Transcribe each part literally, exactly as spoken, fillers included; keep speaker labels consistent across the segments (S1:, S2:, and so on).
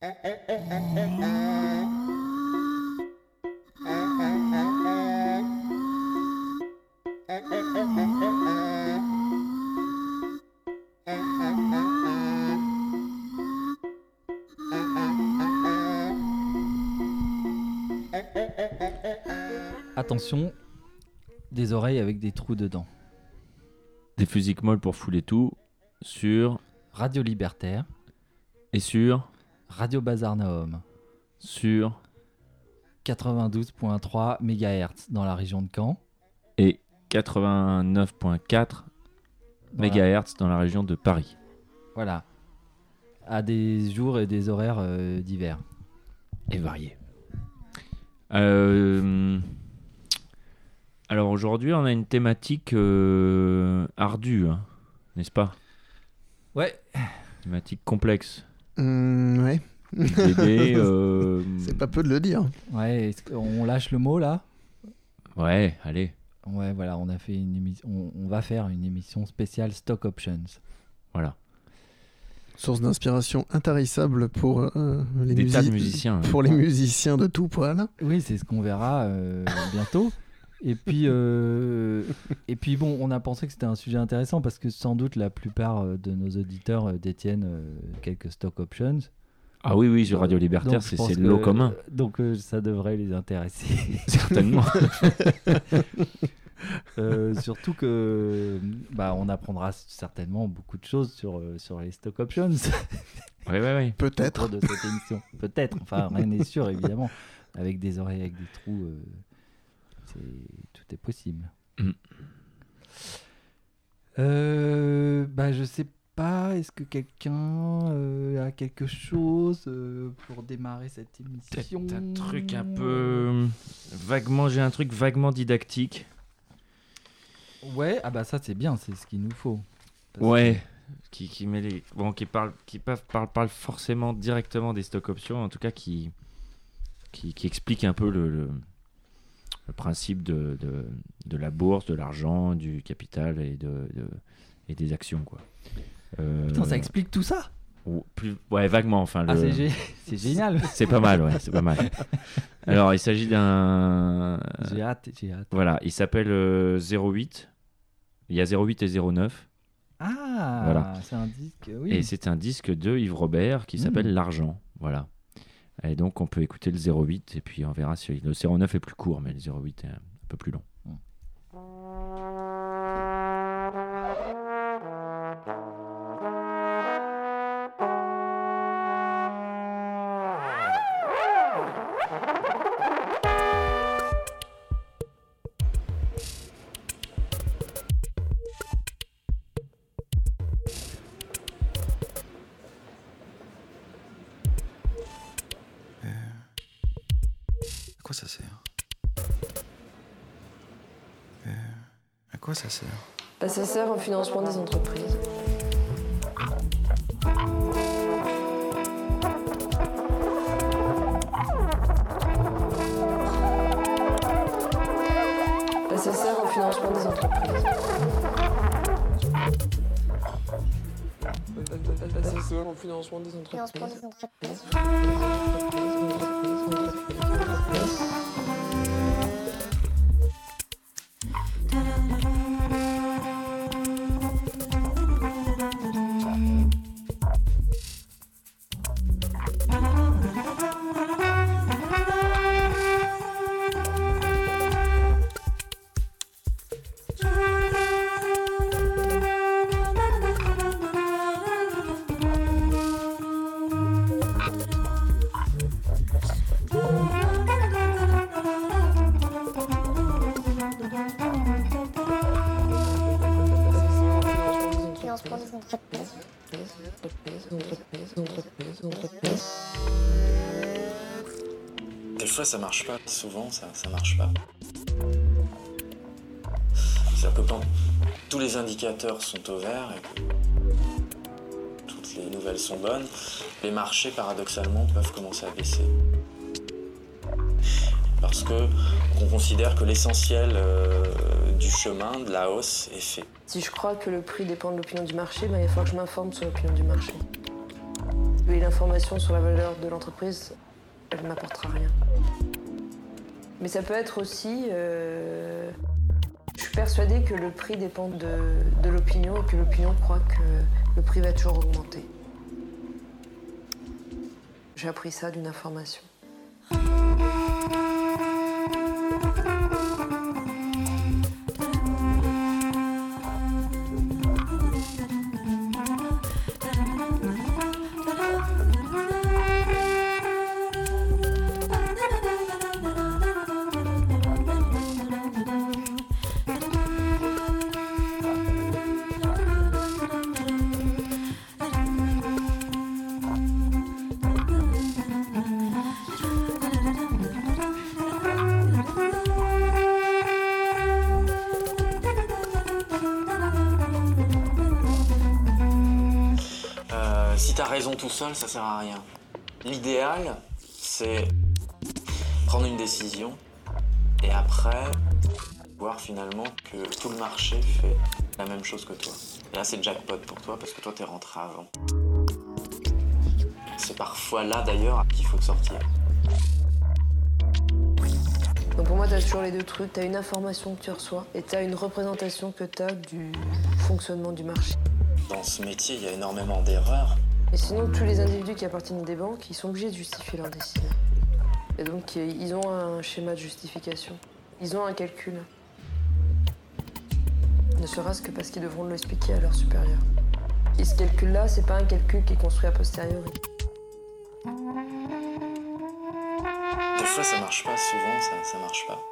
S1: Attention, des oreilles avec des trous dedans.
S2: Des fusiques molles pour fouler tout sur
S1: Radio Libertaire
S2: et sur
S1: Radio Bazar Nahom
S2: sur
S1: quatre-vingt-douze virgule trois mégahertz dans la région de Caen
S2: et quatre-vingt-neuf virgule quatre mégahertz dans la région de Paris.
S1: Voilà, à des jours et des horaires euh, divers
S2: et variés. Euh... Alors aujourd'hui, on a une thématique euh, ardue, hein, n'est-ce pas ?
S1: Ouais.
S2: Thématique complexe.
S3: Mmh, ouais.
S2: Bébé, euh...
S3: C'est pas peu de le dire.
S1: Ouais, est-ce qu'on lâche le mot là ?
S2: Ouais, allez.
S1: Ouais, voilà, on a fait une émission, on, on va faire une émission spéciale Stock Options.
S2: Voilà.
S3: Source d'inspiration intarissable pour euh, les
S2: Des
S3: musi-
S2: tas de musiciens.
S3: Pour les musiciens de tout poil.
S1: Oui, c'est ce qu'on verra euh, bientôt. Et puis, euh, et puis bon, on a pensé que c'était un sujet intéressant parce que sans doute la plupart de nos auditeurs euh, détiennent euh, quelques stock options.
S2: Ah oui, oui, sur Radio Libertaire,
S1: Donc,
S2: c'est,
S1: je pense
S2: c'est
S1: que-
S2: le lot commun.
S1: Donc euh, ça devrait les intéresser.
S2: Certainement.
S1: Euh, surtout que bah, on apprendra certainement beaucoup de choses sur, euh, sur les stock options
S2: Oui, oui, oui.
S1: au
S3: Peut-être.
S1: cours de cette émission. Peut-être, enfin rien n'est sûr évidemment. Avec des oreilles, avec des trous, euh, c'est... tout est possible.
S2: Mm.
S1: Euh, bah, je sais pas, est-ce que quelqu'un euh, a quelque chose euh, pour démarrer cette émission ?
S2: Peut-être un truc un peu vaguement, j'ai un truc vaguement didactique.
S1: Ouais, ah bah ça c'est bien, c'est ce qu'il nous faut. Parce
S2: Ouais. Qui, qui met les, bon, qui parle, qui parle, parle, parle forcément directement des stock options, en tout cas qui, qui, qui explique un peu le, le, le principe de, de, de la bourse, de l'argent, du capital et de, de et des actions, quoi. Euh,
S1: Putain, ça explique tout ça ?
S2: ou plus, ouais, vaguement, enfin.
S1: Ah,
S2: le,
S1: c'est, gé- c'est génial.
S2: c'est pas mal, ouais, c'est pas mal. Alors, il s'agit d'un.
S1: J'ai hâte, j'ai hâte.
S2: Voilà, il s'appelle euh, zéro huit. Il y a zéro huit et zéro neuf.
S1: Ah,
S2: Voilà.
S1: c'est un disque, oui.
S2: Et c'est un disque de Yves Robert qui s'appelle
S1: Mmh.
S2: L'Argent. Voilà. Et donc, on peut écouter le zéro huit et puis on verra si le zéro neuf est plus court, mais le zéro huit est un peu plus long.
S4: À quoi ça sert euh, À quoi ça sert
S5: Bah, ça sert au financement des entreprises. Bah, ça sert au financement des entreprises. Bah, ça sert au financement des entreprises.
S4: Des fois ça marche pas, souvent ça, ça marche pas. C'est-à-dire que quand tous les indicateurs sont au vert et que toutes les nouvelles sont bonnes, les marchés paradoxalement peuvent commencer à baisser. Parce que on considère que l'essentiel euh, du chemin, de la hausse, est fait.
S5: Si je crois que le prix dépend de l'opinion du marché, bah, il va falloir que je m'informe sur l'opinion du marché. Et l'information sur la valeur de l'entreprise, elle ne m'apportera rien. Mais ça peut être aussi... Euh... Je suis persuadée que le prix dépend de, de l'opinion et que l'opinion croit que le prix va toujours augmenter. J'ai appris ça d'une information.
S4: Si t'as raison tout seul, ça sert à rien. L'idéal, c'est prendre une décision et après voir finalement que tout le marché fait la même chose que toi. Et là, c'est jackpot pour toi parce que toi, t'es rentré avant. C'est parfois là d'ailleurs qu'il faut sortir.
S5: Donc pour moi, t'as toujours les deux trucs. T'as une information que tu reçois et t'as une représentation que t'as du fonctionnement du marché.
S4: Dans ce métier, il y a énormément d'erreurs.
S5: Et sinon, tous les individus qui appartiennent à des banques, ils sont obligés de justifier leurs décisions. Et donc, ils ont un schéma de justification. Ils ont un calcul. Ne serait-ce que parce qu'ils devront l'expliquer à leurs supérieurs. Et ce calcul-là, c'est pas un calcul qui est construit a posteriori.
S4: Des fois, ça marche pas. Souvent, ça, ça marche pas.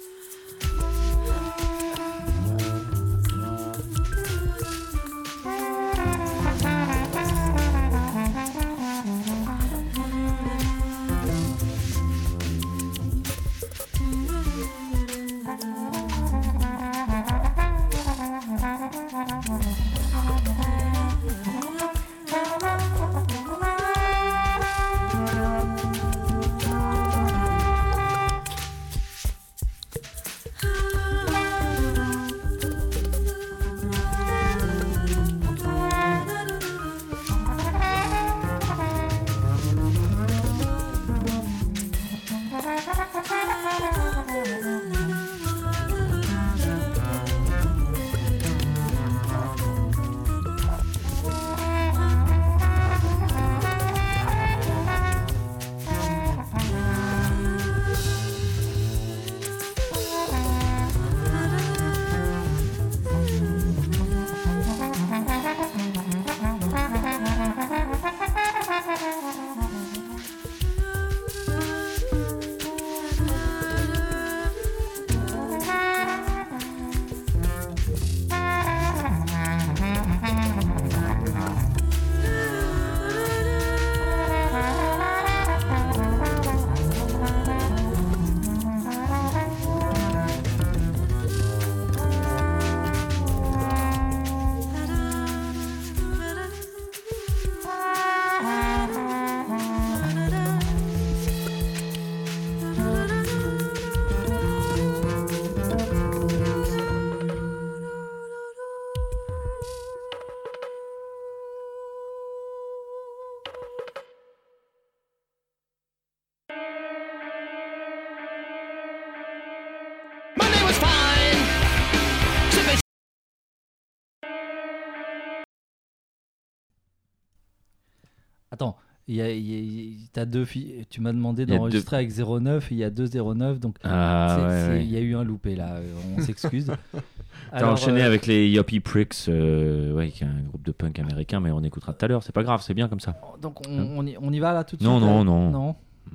S1: Attends, il y a, il y a- il y a- t'as deux filles. Tu m'as demandé d'enregistrer
S2: deux...
S1: avec zéro neuf, il y a deux zéro neuf, donc
S2: ah,
S1: c'est,
S2: ouais,
S1: c'est,
S2: ouais.
S1: il y a eu un loupé là, on s'excuse.
S2: T'as
S1: Alors,
S2: enchaîné
S1: euh,
S2: avec les Yoppie Pricks, euh, ouais, qui est un groupe de punk américain, mais on écoutera tout à l'heure, c'est pas grave, c'est bien comme ça.
S1: Donc on, on, y, on y va là tout de
S2: Non,
S1: suite
S2: non,
S1: là
S2: non.
S1: Non.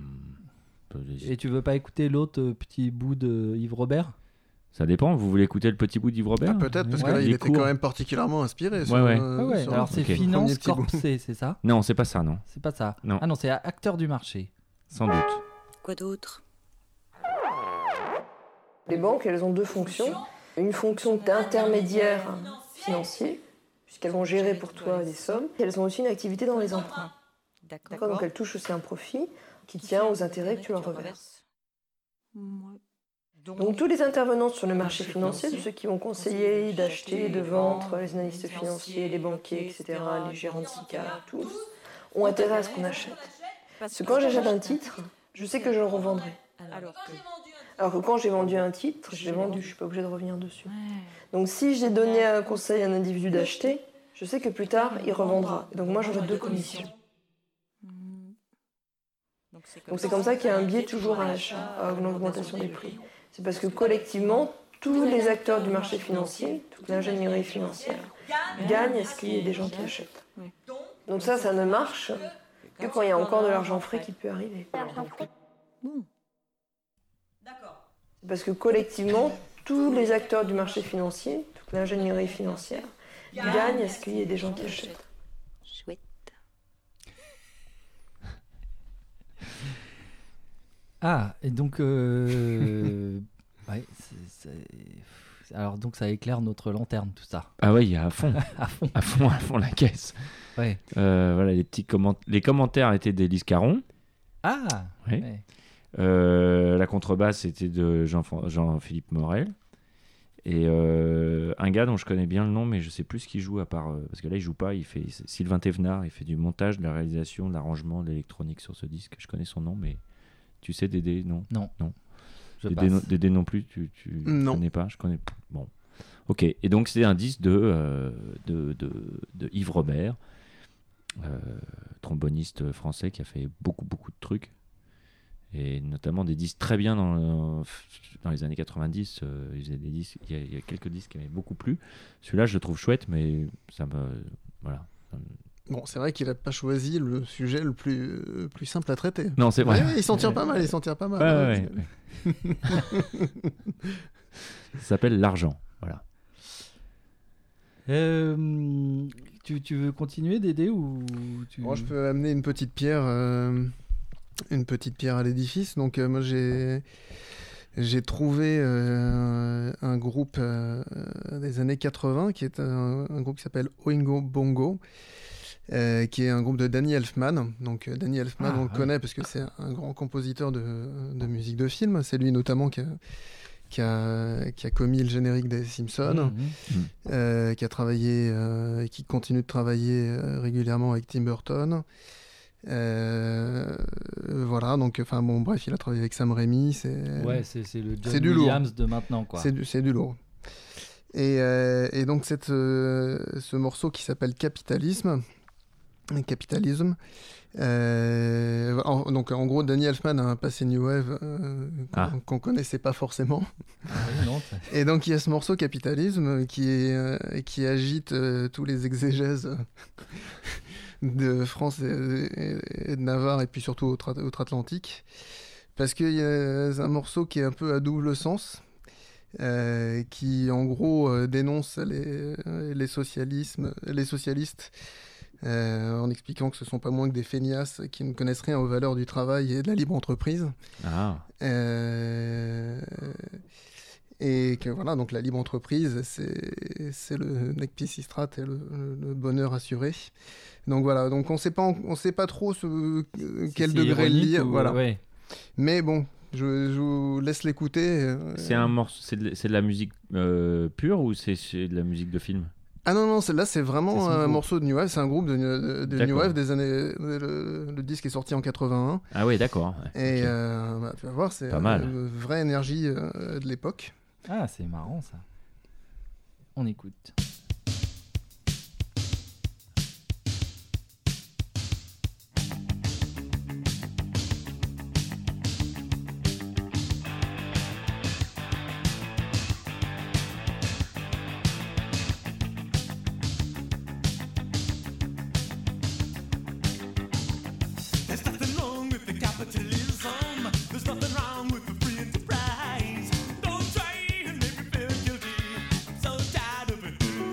S2: Hmm.
S1: Et tu veux pas écouter l'autre euh, petit bout de Yves Robert?
S2: Ça dépend, vous voulez écouter le petit bout d'Yves Robert?
S3: Ah, peut-être, parce
S1: Ouais,
S3: que là,
S2: il
S3: il
S2: est
S3: était
S2: court.
S3: quand même particulièrement inspiré. Sur,
S2: Ouais, ouais.
S3: euh,
S1: Ah ouais,
S3: sur-
S1: alors c'est
S2: ok.
S1: Finance
S3: Premier petit bout.
S1: Corpsé, c'est ça?
S2: Non, c'est pas ça, non.
S1: C'est pas ça.
S2: Non.
S1: Ah non, c'est acteur du marché.
S2: Sans doute.
S6: Quoi d'autre?
S5: Les banques, elles ont deux fonctions. Une fonction d'intermédiaire financier, puisqu'elles vont gérer pour toi des sommes. Et elles ont aussi une activité dans les emprunts. D'accord. Donc elles touchent aussi un profit qui tient aux intérêts que tu leur reverses. Donc tous les intervenants sur le marché financier, ceux qui vont conseiller d'acheter, de vendre, les analystes financiers, les banquiers, et cetera, les gérants de S I C A, tous, ont intérêt à ce qu'on achète. Parce que quand j'achète un titre, je sais que je le revendrai.
S6: Alors que...
S5: Alors que quand j'ai vendu un titre, je l'ai vendu, je suis pas obligée de revenir dessus. Donc si j'ai donné un conseil à un individu d'acheter, je sais que plus tard, il revendra. Et donc moi, j'aurai deux commissions. Donc c'est comme ça qu'il y a un biais toujours à l'achat, à l'augmentation des prix. C'est parce que collectivement, tous les acteurs du marché financier, toute l'ingénierie financière, gagnent à ce qu'il y ait des gens qui achètent. Donc ça, ça ne marche que quand il y a encore de l'argent frais qui peut arriver. C'est parce que collectivement, tous les acteurs du marché financier, toute l'ingénierie financière, gagnent à ce qu'il y ait des gens qui achètent.
S6: Chouette.
S1: Ah, et donc... Euh... ouais, c'est, c'est... Alors donc ça éclaire notre lanterne, tout ça.
S2: Ah ouais, il y a à fond.
S1: à fond.
S2: À fond, à fond la caisse.
S1: Ouais.
S2: Euh, voilà, les petits comment... les commentaires étaient d'Élise Caron.
S1: Ah
S2: oui.
S1: Ouais.
S2: Euh, la contrebasse était de Jean... Jean-Philippe Morel. Et euh, un gars dont je connais bien le nom, mais je sais plus ce qu'il joue à part... Euh, parce que là, il joue pas, il fait Sylvain Thévenard, il fait du montage, de la réalisation, de l'arrangement, de l'électronique sur ce disque. Je connais son nom, mais tu sais Dédé, non?
S1: Non.
S2: Non.
S1: Je
S2: Dédé,
S1: passe.
S2: non, Dédé non plus, tu, tu
S3: Non.
S2: connais pas? Je connais. Bon. Ok. Et donc, c'est un disque de, euh, de, de, de Yves Robert, euh, tromboniste français qui a fait beaucoup, beaucoup de trucs. Et notamment des disques très bien dans, dans les années quatre-vingt-dix. Euh, il, faisait des disques, il, y a, il y a quelques disques qui m'avaient beaucoup plu. Celui-là, je le trouve chouette, mais ça me. Voilà.
S3: Bon, c'est vrai qu'il n'a pas choisi le sujet le plus, le plus simple à traiter.
S2: Non, c'est vrai.
S3: Ouais, il s'en tire pas mal, il s'en tire pas mal.
S2: Ouais, ouais, ouais. Ça s'appelle L'argent. Voilà.
S1: Euh, tu, tu veux continuer, Dédé, ou tu...
S3: Bon, je peux amener une petite pierre, euh, une petite pierre à l'édifice. Donc, euh, moi, j'ai, j'ai trouvé euh, un groupe euh, des années quatre-vingts qui est un, un groupe qui s'appelle Oingo Bongo. Euh, qui est un groupe de Danny Elfman. Donc euh, Danny Elfman,
S1: Ah,
S3: on le
S1: ouais.
S3: connaît parce que c'est un grand compositeur de, de musique de film. C'est lui notamment qui a, qui a, qui a commis le générique des Simpsons,
S1: Mhm.
S3: euh, qui a travaillé euh, et qui continue de travailler euh, régulièrement avec Tim Burton. Euh, voilà, donc enfin bon, bref, il a travaillé avec Sam Raimi. C'est
S1: Ouais, c'est, c'est le John
S3: c'est du lourd.
S1: Williams de maintenant, quoi.
S3: c'est du, c'est du lourd. Et, euh, et donc cette, euh, ce morceau qui s'appelle Capitalisme. Capitalisme. Euh, en, donc en gros, Danny Elfman a un passé New Wave euh, qu'on,
S2: Ah.
S3: qu'on connaissait pas forcément.
S1: Ah oui, non, ça-
S3: Et donc il y a ce morceau Capitalisme qui, est, euh, qui agite euh, tous les exégèses de France et, et- et de Navarre et puis surtout outre- outre-Atlantique. Parce qu'il y a c'est un morceau qui est un peu à double sens. Euh, qui en gros euh, dénonce les, les, socialismes, les socialistes euh, en expliquant que ce sont pas moins que des feignasses qui ne connaissent rien aux valeurs du travail et de la libre entreprise.
S2: Ah.
S3: Euh, et que voilà, donc la libre entreprise, c'est, c'est le nec pisistrat et le, le bonheur assuré. Donc voilà, donc on sait pas, on sait pas trop ce, quel
S1: c'est
S3: degré le
S1: ironique
S3: lire.
S1: ou-
S3: Voilà.
S1: ouais.
S3: Mais bon, je, je vous laisse l'écouter. euh,
S2: C'est un morceau, c'est de, c'est de la musique euh, pure ou c'est, c'est de la musique de film?
S3: Ah non, non, celle-là, c'est vraiment
S1: C'est son
S3: un
S1: groupe.
S3: morceau de New Wave. C'est un groupe de, de, de New
S2: D'accord.
S3: Wave des années. Le, le disque est sorti en quatre-vingt-un.
S2: Ah oui, d'accord. Ouais.
S3: Et
S2: Ok.
S3: euh, bah, tu vas voir, c'est
S2: Pas mal.
S3: une vraie énergie euh, de l'époque.
S1: Ah, c'est marrant, ça. On écoute.
S7: There's nothing wrong with the capitalism. There's nothing wrong with the free enterprise. Don't try and make me feel guilty. I'm so tired of it.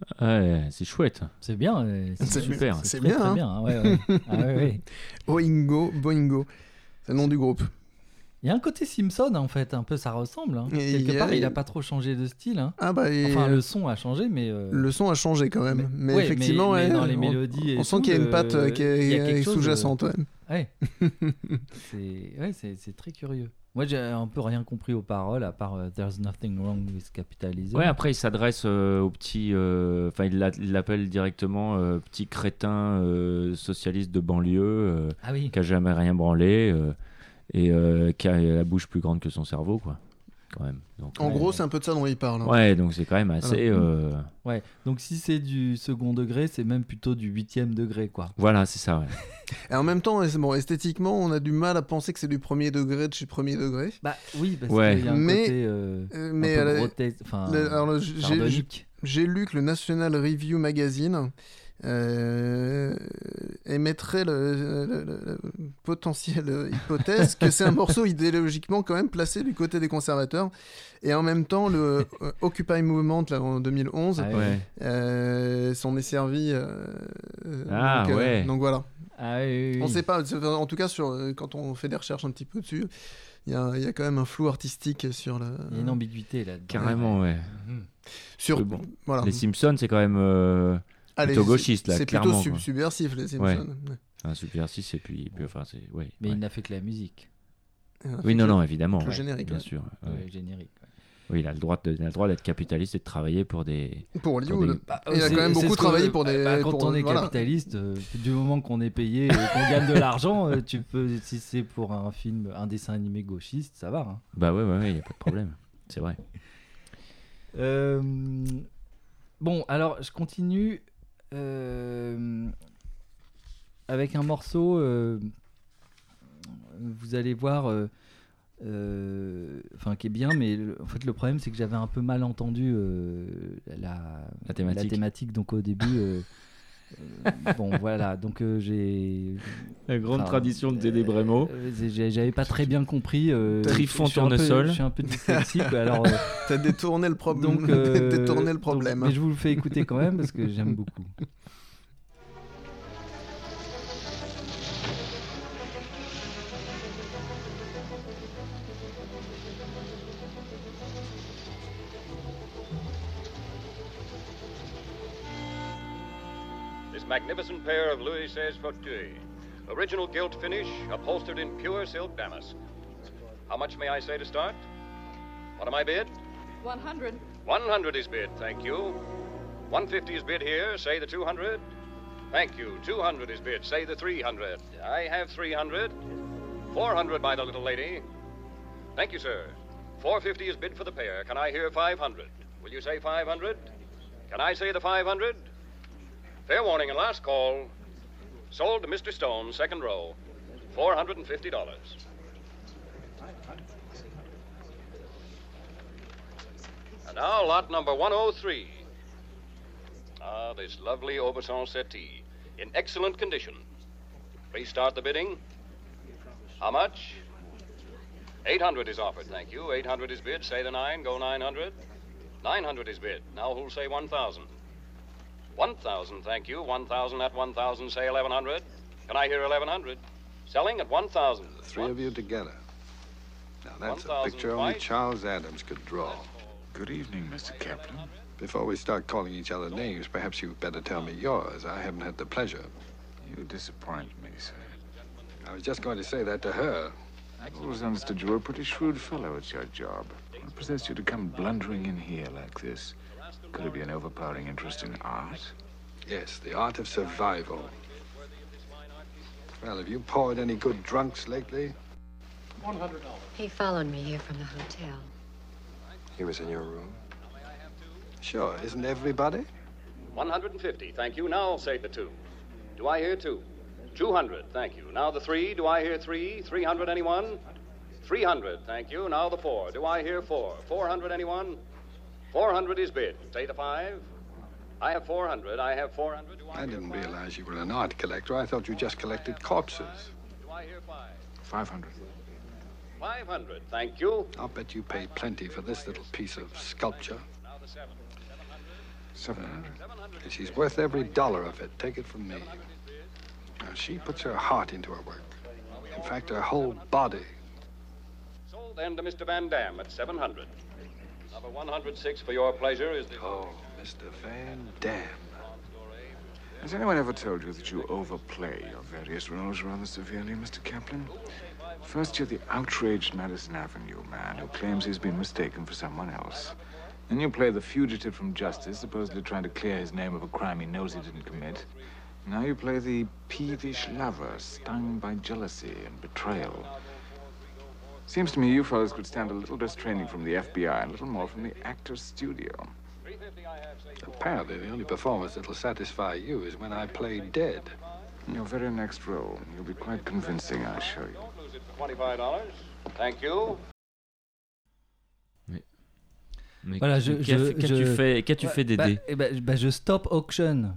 S2: Ouais, c'est chouette.
S1: C'est bien. euh,
S3: C'est
S2: super.
S3: C'est
S1: très,
S3: bien,
S1: très
S3: hein.
S1: bien. hein, ouais, ouais. Ah, ouais, ouais.
S3: Oingo, Boingo. C'est le nom du groupe.
S1: Il y a un côté Simpson en fait, un peu ça ressemble. hein.
S3: Et
S1: Quelque
S3: il y a-
S1: part, il a pas trop changé de style. hein.
S3: Ah bah, et,
S1: Enfin,
S3: euh,
S1: le son a changé, mais. euh,
S3: le son a changé quand même. Mais,
S1: ouais,
S3: effectivement,
S1: mais, mais
S3: ouais,
S1: dans les
S3: on-
S1: mélodies, et
S3: on sent
S1: tout,
S3: qu'il y a une
S1: le-
S3: patte euh, qui
S1: il y a
S3: est,
S1: quelque chose de-
S3: sous-jacente. ouais.
S1: Ouais. c'est ouais, c'est c'est très curieux. Moi, j'ai un peu rien compris aux paroles, à part euh, There's nothing wrong with capitalism.
S2: Ouais, après, il s'adresse euh, aux petits. euh, Enfin, il l'a- il l'appelle directement euh, petit crétin euh, socialiste de banlieue euh,
S1: Ah oui.
S2: qui a jamais rien branlé euh, et euh, qui a la bouche plus grande que son cerveau, quoi. Quand même. Donc,
S3: En
S2: ouais,
S3: gros,
S2: ouais.
S3: c'est un peu de ça dont il parle. hein.
S2: Ouais, donc c'est quand même assez.
S3: Voilà.
S2: euh,
S1: Ouais. Donc si c'est du second degré, c'est même plutôt du huitième degré, quoi.
S2: Voilà, c'est ça. Ouais.
S3: Et en même temps, bon, esthétiquement, on a du mal à penser que c'est du premier degré de chez premier degré.
S1: Bah oui, parce
S2: Ouais.
S1: qu'il y a un
S3: Mais-
S1: côté euh,
S3: Euh,
S1: un
S3: mais
S1: peu
S3: elle a-
S1: grotesque, enfin
S3: le- alors, le- j'ai-
S1: sardonique.
S3: J'ai lu que le National Review Magazine euh, émettrait le, le- le- le potentiel hypothèse que c'est un morceau idéologiquement quand même placé du côté des conservateurs. Et en même temps, le euh, Occupy Movement là, en deux mille onze
S1: Ah ouais.
S2: Ouais.
S3: euh, s'en est servi. euh, euh,
S2: Ah,
S3: donc, euh,
S2: ouais.
S3: donc voilà.
S1: Ah oui, oui,
S3: On
S1: oui.
S3: sait pas, c'est- en tout cas, sur, euh, quand on fait des recherches un petit peu dessus, il y a, il y a quand même un flou artistique sur le.
S1: Il y a une ambiguïté là.
S2: Carrément, ouais.
S1: Mhm.
S3: Sur,
S2: Mais bon,
S3: voilà.
S2: Les Simpsons, c'est quand même euh,
S3: Allez,
S2: plutôt
S3: c'est-
S2: gauchiste, là,
S3: C'est plutôt
S2: clairement,
S3: sub-
S2: quoi.
S3: subversif, les Simpsons.
S2: Ouais.
S3: Ouais.
S2: un subversif et puis, puis enfin, c'est. Ouais,
S1: Mais
S2: ouais.
S1: il n'a fait que la musique,
S3: Et un
S2: Oui,
S3: fait
S2: non,
S3: que-
S2: non, évidemment.
S3: le
S2: ouais,
S3: générique,
S2: bien
S3: ouais.
S2: sûr. ouais.
S1: ouais, générique. ouais.
S2: Oui, il a le droit de- il a le droit d'être capitaliste et de travailler pour des.
S3: Pour Hollywood.
S2: des-
S1: Bah,
S3: Et il a
S1: c'est-
S3: quand même
S1: c'est
S3: beaucoup
S1: ce que-
S3: travaillé pour des-
S1: bah, quand
S3: pour-
S1: on est
S3: voilà.
S1: capitaliste, euh, du moment qu'on est payé et qu'on gagne de l'argent, euh, tu peux, si c'est pour un film, un dessin animé gauchiste, ça va. hein.
S2: Bah ouais, ouais, ouais, il n'y a pas de problème. C'est vrai.
S1: Euh, bon, alors je continue euh, avec un morceau. euh, vous allez voir, euh, euh, enfin qui est bien, mais le- en fait le problème c'est que j'avais un peu mal entendu euh, la,
S2: La thématique.
S1: thématique, donc au début. euh, euh, bon voilà, donc euh, j'ai
S2: La grande
S1: Enfin,
S2: tradition de Dédé Brémo.
S1: euh, j'ai- j'avais pas très bien compris. euh,
S2: Trifon
S1: je suis un peu-
S2: tournesol.
S1: Je suis un peu dyslexique, alors. euh,
S3: T'as détourné le problème.
S1: donc, euh,
S3: détourné le
S1: donc-
S3: problème.
S1: mais je vous le fais écouter quand même parce que j'aime beaucoup.
S6: This magnificent pair of Louis seize fauteuils. Original gilt finish, upholstered in pure silk damask. How much may I say to start? What am I bid?
S8: one hundred.
S6: one hundred is bid, thank you. one fifty is bid here, say the two hundred. Thank you, two hundred is bid, say the three hundred. I have three hundred. four hundred by the little lady. Thank you, sir. four fifty is bid for the pair. Can I hear five hundred? Will you say five hundred? Can I say the five hundred? Fair warning and last call. Sold to Mister Stone, second row. four hundred fifty dollars. And now lot number one oh three. Ah, this lovely Aubuchon settee. In excellent condition. Please start the bidding. How much? eight hundred is offered, thank you. eight hundred is bid. Say the nine, go nine hundred. nine hundred is bid. Now who'll say one thousand? one thousand, thank you. one thousand at one thousand, say eleven hundred. Can I hear eleven hundred? Selling at one thousand.
S9: The three of you together. Now that's a
S6: one thousand
S9: picture only
S6: twice.
S9: Charles Adams could draw.
S10: Good evening, Mister Kaplan.
S9: Before we start calling each other names, perhaps you'd better tell me yours. I haven't had the pleasure.
S10: You disappoint me, sir.
S9: I was just going to say that to her.
S10: I've always understood you were a pretty shrewd fellow at your job. What possessed you to come blundering in here like this? Could it be an overpowering interest in art?
S9: Yes, the art of survival. Well, have you poured any good drunks lately?
S11: He followed me here from the hotel.
S9: He was in your room? Sure, isn't everybody?
S6: one hundred fifty, thank you. Now say the two. Do I hear two? two hundred, thank you. Now the three, do I hear three? three hundred, anyone? three hundred, thank you. Now the four, do I hear four? four hundred, anyone? four hundred is bid. Say the five. I have four hundred, I have four hundred. Do I,
S9: I
S6: hear
S9: didn't
S6: five?
S9: realize you were an art collector. I thought you just collected corpses.
S6: Do I hear five?
S10: Five hundred.
S6: five hundred, thank you.
S9: I'll bet you paid plenty for this little piece of sculpture.
S6: Now
S10: Seven hundred.
S9: She's worth every dollar of it. Take it from me. Now, she puts her heart into her work. In fact, her whole body.
S6: Sold then to Mister Van Dam at seven hundred. Number one hundred six for your pleasure is the...
S9: Oh, Mister Van Dam.
S10: Has anyone ever told you that you overplay your various roles rather severely, Mister Kaplan? First, you're the outraged Madison Avenue man who claims he's been mistaken for someone else. Then you play the fugitive from justice, supposedly trying to clear his name of a crime he knows he didn't commit. Now you play the peevish lover, stung by jealousy and betrayal. Seems to me you fellows could stand a little less training from the F B I and a little more from the actor's studio.
S9: Apparently, the only performance that'll satisfy you is when I play dead.
S10: In your very next role, you'll be quite convincing, I assure you.
S6: twenty-five dollars. Thank you.
S2: Mais, mais
S1: Voilà, je,
S2: qu'as-
S1: je,
S2: qu'as-tu
S1: je-
S2: fait, qu'as-tu
S1: Ouais,
S2: fait
S1: bah,
S2: Dédé?
S1: eh ben, bah, je stop auction.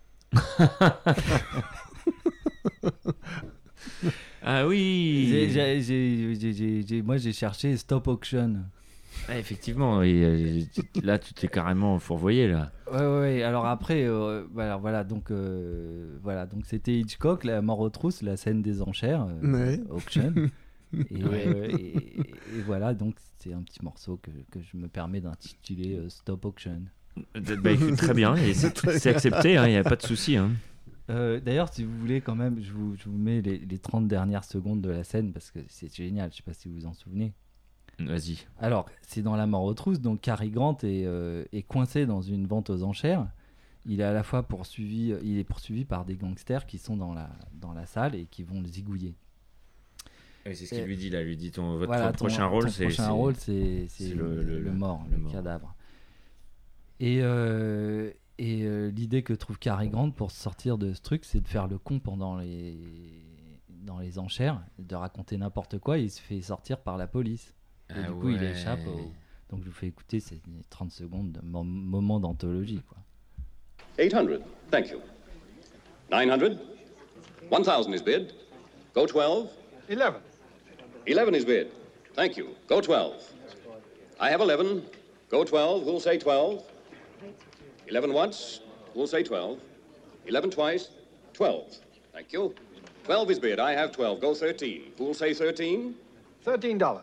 S2: Ah oui.
S1: J'ai- j'ai- j'ai- j'ai- j'ai- j'ai- moi j'ai cherché stop auction.
S2: Ah, effectivement, et, euh, là tu t'es carrément fourvoyé là.
S1: Ouais, ouais, ouais. Alors après, euh, voilà, voilà, donc euh, voilà, donc c'était Hitchcock, la mort aux trousses, la scène des enchères, euh,
S3: Ouais.
S1: auction. Et,
S2: Ouais.
S1: euh, et- et voilà, donc c'est un petit morceau que, que je me permets d'intituler euh, Stop Auction.
S2: Bah, écoute, très bien, et c'est, c'est accepté, il n'y a pas de souci. Hein.
S1: Euh, d'ailleurs, si vous voulez, quand même, je vous, je vous mets les, les trente dernières secondes de la scène parce que c'est génial. Je sais pas si vous vous en souvenez.
S2: Vas-y.
S1: Alors, c'est dans La mort aux trousses, donc Cary Grant est, euh, est coincé dans une vente aux enchères. Il est à la fois poursuivi, il est poursuivi par des gangsters qui sont dans la, dans la salle et qui vont le zigouiller.
S2: Oui, c'est ce qu'il lui dit là. Il lui dit ton, votre
S1: Voilà, ton-
S2: prochain rôle,
S1: ton
S2: c'est,
S1: prochain
S2: c'est-
S1: rôle, c'est, c'est
S2: c'est
S1: le,
S2: le-
S1: le mort,
S2: le
S1: le,
S2: mort.
S1: cadavre. Et, euh, et euh, l'idée que trouve Cary Grant pour sortir de ce truc, c'est de faire le con pendant les, dans les enchères, de raconter n'importe quoi. Et il se fait sortir par la police. Et
S2: Ah
S1: du coup, il
S2: ouais.
S1: échappe. Au... Donc, je vous fais écouter ces trente secondes de mo- moment d'anthologie, quoi.
S6: eight hundred. Thank you. nine hundred. one thousand is bid. Go twelve.
S9: Eleven.
S6: eleven is bid. Thank you. Go twelve. I have eleven. Go twelve. Who'll say twelve? eleven once. Who'll say twelve? eleven twice. twelve. Thank you. twelve is bid. I have twelve. Go thirteen. Who'll say thirteen?
S9: Thirteen dollars.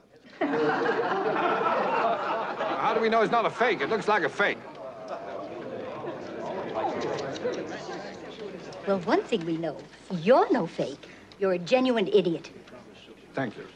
S9: How do we know it's not a fake? It looks like a fake.
S8: Well, one thing we know, you're no fake. You're a genuine idiot.
S9: Thank you.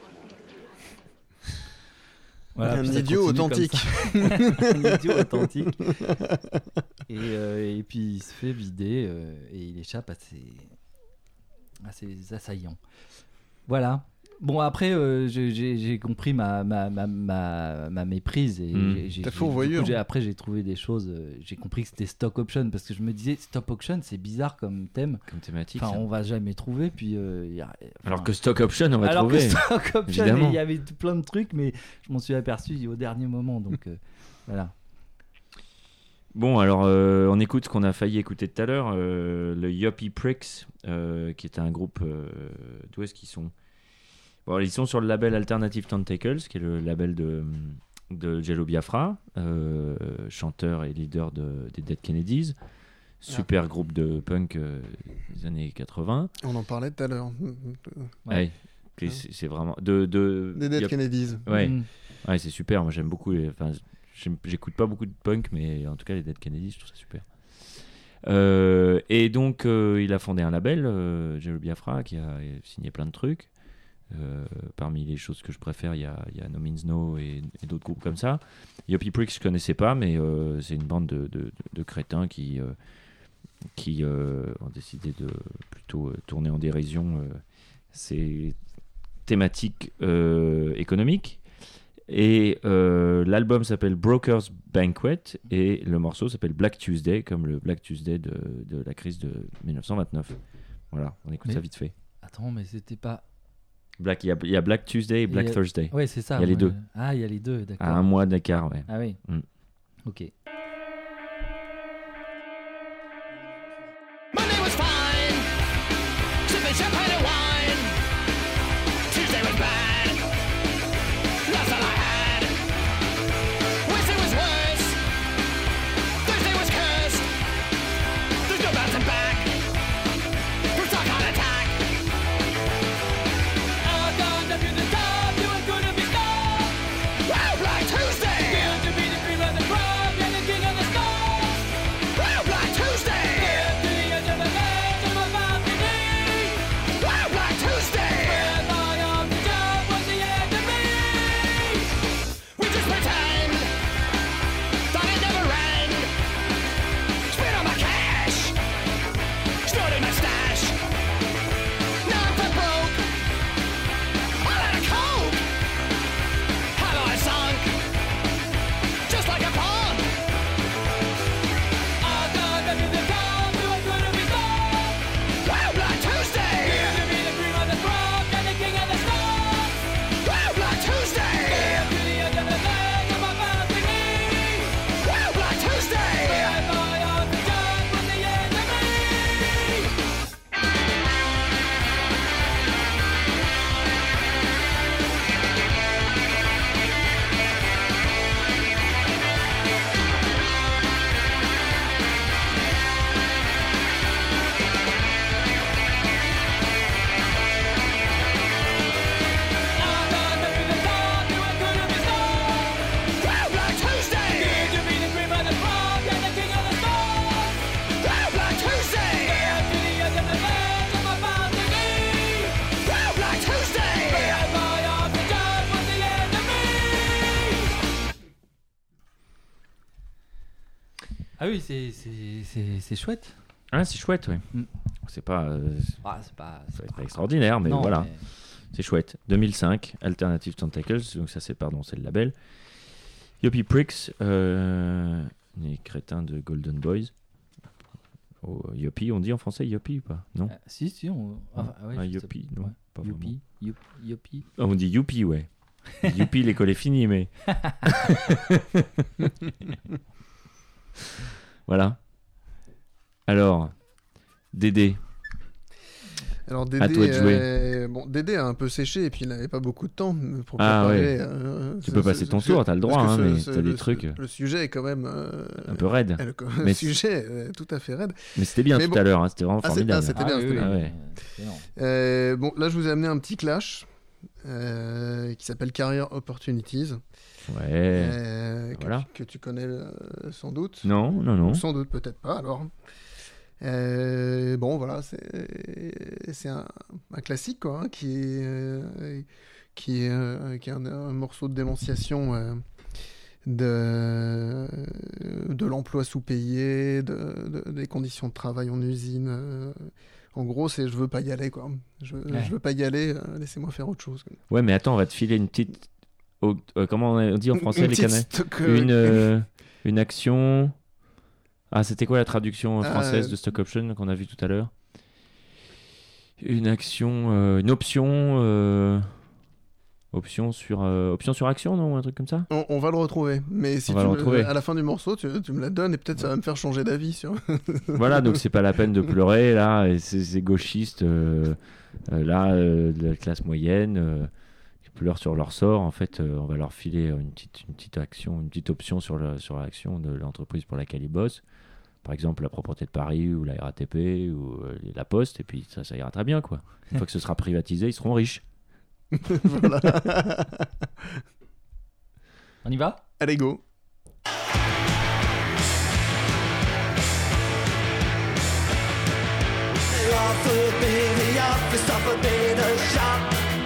S1: Voilà,
S3: Un
S1: puis ça
S3: idiot
S1: continue comme
S3: authentique.
S1: ça. Un idiot authentique. Et, euh, et puis il se fait vider euh, et il échappe à ses, à ses assaillants. Voilà. Bon, après, euh, je- j'ai j'ai compris ma, ma, ma, ma, ma méprise. Et
S2: Mm.
S1: j'ai- j'ai-
S3: T'as
S1: j'ai-
S3: fourvoyé,
S1: du coup,
S3: hein.
S1: j'ai- Après, j'ai trouvé des choses. euh, j'ai compris que c'était stock option parce que je me disais, stop auction, c'est bizarre comme thème.
S2: Comme thématique.
S1: Enfin,
S2: ça.
S1: on va jamais trouver. Puis, euh, y a-
S2: Alors
S1: enfin,
S2: que Stock Option, on va
S1: alors
S2: trouver.
S1: que stock option,
S2: évidemment.
S1: il y avait tout plein de trucs, mais je m'en suis aperçu au dernier moment. Donc, euh, voilà.
S2: Bon, alors euh, on écoute ce qu'on a failli écouter tout à l'heure, euh, le Yuppie Pricks, euh, qui est un groupe. Euh, d'où est-ce qu'ils sont? Bon, ils sont sur le label Alternative Tentacles, qui est le label de, de Jello Biafra, euh, chanteur et leader de, des Dead Kennedys. Super groupe de punk euh, des années quatre-vingts.
S3: On en parlait tout à l'heure.
S2: Ouais. Et c'est, c'est vraiment. De, de,
S3: Des Dead
S2: Yup-
S3: Kennedys.
S2: Ouais.
S1: Mm.
S2: Ouais, c'est super. Moi, j'aime beaucoup. Les, enfin, j'aime- j'écoute pas beaucoup de punk, mais en tout cas, les Dead Kennedys, je trouve ça super. Euh, et donc, euh, il a fondé un label, euh, Jello Biafra, qui a signé plein de trucs. Euh, parmi les choses que je préfère, il y a, il y a No Means No et, et d'autres groupes comme ça. Yuppie Pricks, je connaissais pas, mais euh, c'est une bande de, de, de, de crétins qui, euh, qui euh, ont décidé de plutôt euh, tourner en dérision euh, ces thématiques euh, économiques. Et euh, l'album s'appelle Broker's Banquet et le morceau s'appelle Black Tuesday, comme le Black Tuesday de, de la crise de dix-neuf cent vingt-neuf. Voilà, on écoute
S1: Mais-
S2: ça vite fait.
S1: Attends, mais c'était pas.
S2: Black, il y a, il y a Black Tuesday et Black
S1: Il y a-
S2: Thursday.
S1: Ouais, c'est ça.
S2: Il y a les
S1: ouais.
S2: deux.
S1: Ah, il y a les deux, d'accord.
S2: À un mois d'écart, ouais.
S1: Ah oui.
S2: Mm.
S1: Ok.
S7: Monday was fine, sipping champagne and wine. Tuesday was bad, lost all I had. Wednesday was worse,
S1: Ah oui, c'est, c'est, c'est, c'est chouette.
S2: Ah, c'est chouette, oui.
S1: Mm.
S2: C'est pas, euh,
S1: Ah, c'est pas,
S2: c'est
S1: c'est
S2: pas extraordinaire, mais
S1: Non,
S2: voilà.
S1: mais-
S2: C'est chouette. deux mille cinq, Alternative Tentacles, donc ça c'est, pardon, c'est le label. Yoppie Pricks, euh, les crétins de Golden Boys. Oh, Yoppie, on dit en français Yoppie ou pas? Non.
S1: Ah, si, si, on. Ah, ah ouais,
S2: Ah,
S1: je sais
S2: Yoppie,
S1: pas.
S2: non,
S1: Ouais.
S2: pas
S1: Youpi, youp- Yoppie.
S2: Ah, on dit Youpi, ouais. Youpi, l'école est finie, mais. Voilà. Alors, Dédé.
S3: Alors
S2: À
S3: Dédé,
S2: toi de jouer.
S3: euh, bon, Dédé a un peu séché et puis il n'avait pas beaucoup de temps pour
S2: Ah
S3: préparer.
S2: ouais.
S3: euh,
S2: Tu
S3: ce-
S2: peux
S3: ce-
S2: passer ton
S3: ce-
S2: tour, t'as le
S3: parce
S2: droit,
S3: que
S2: hein,
S3: ce-
S2: mais
S3: ce-
S2: t'as des
S3: le-
S2: trucs.
S3: Le sujet est quand même euh,
S2: Un peu raide.
S3: Le, le
S2: Mais
S3: sujet est tout à fait raide.
S2: Mais c'était bien
S3: Mais
S2: tout
S3: bon.
S2: à l'heure, hein, c'était vraiment
S3: Ah, c'est-
S2: formidable.
S3: ah, c'était bien,
S1: Ah,
S3: c'était
S1: oui,
S3: bien.
S2: Ah ouais.
S1: Excellent.
S3: Euh, bon, là, je vous ai amené un petit clash euh, qui s'appelle Career Opportunities.
S2: Ouais.
S3: euh, que,
S2: Voilà.
S3: que tu connais euh, sans doute.
S2: Non, non, non.
S3: Ou sans doute, peut-être pas, alors. Euh, bon, voilà, c'est c'est un, un classique, quoi, hein, qui est, euh, qui est, euh, qui est un, un morceau de dénonciation euh, de, de l'emploi sous-payé, de, de- des conditions de travail en usine. euh. En gros, c'est je veux pas y aller, quoi. Je,
S1: Ouais.
S3: je veux pas y aller, euh, laissez-moi faire autre chose.
S2: Ouais, mais attends, on va te filer une petite. au- euh, comment on dit en français,
S3: Une
S2: les
S3: petite
S2: canets
S3: stock, euh,
S2: Une, euh, une action. Ah, c'était quoi la traduction
S3: Euh,
S2: française de stock option qu'on a vu tout à l'heure? Une action, euh, une option, euh, option sur, euh, option sur action, non, un truc comme ça.
S3: On, on va le retrouver, mais si
S2: On
S3: tu
S2: va le
S3: me-
S2: retrouver.
S3: à la fin du morceau, tu, tu me la donnes et peut-être ça va me faire changer d'avis sur.
S2: Voilà, donc c'est pas la peine de pleurer là. Et ces, ces gauchistes euh, euh, là, euh, de la classe moyenne, euh, qui pleurent sur leur sort. En fait, euh, on va leur filer une petite, une petite action, une petite option sur la, sur l'action de l'entreprise pour laquelle ils bossent. Par exemple, la propreté de Paris ou la R A T P ou euh, la Poste. Et puis ça, ça ira très bien, quoi. Une fois que ce sera privatisé, ils seront riches.
S3: Voilà.
S1: On y va?
S3: Allez, go.
S7: They offered me the office of a data shop.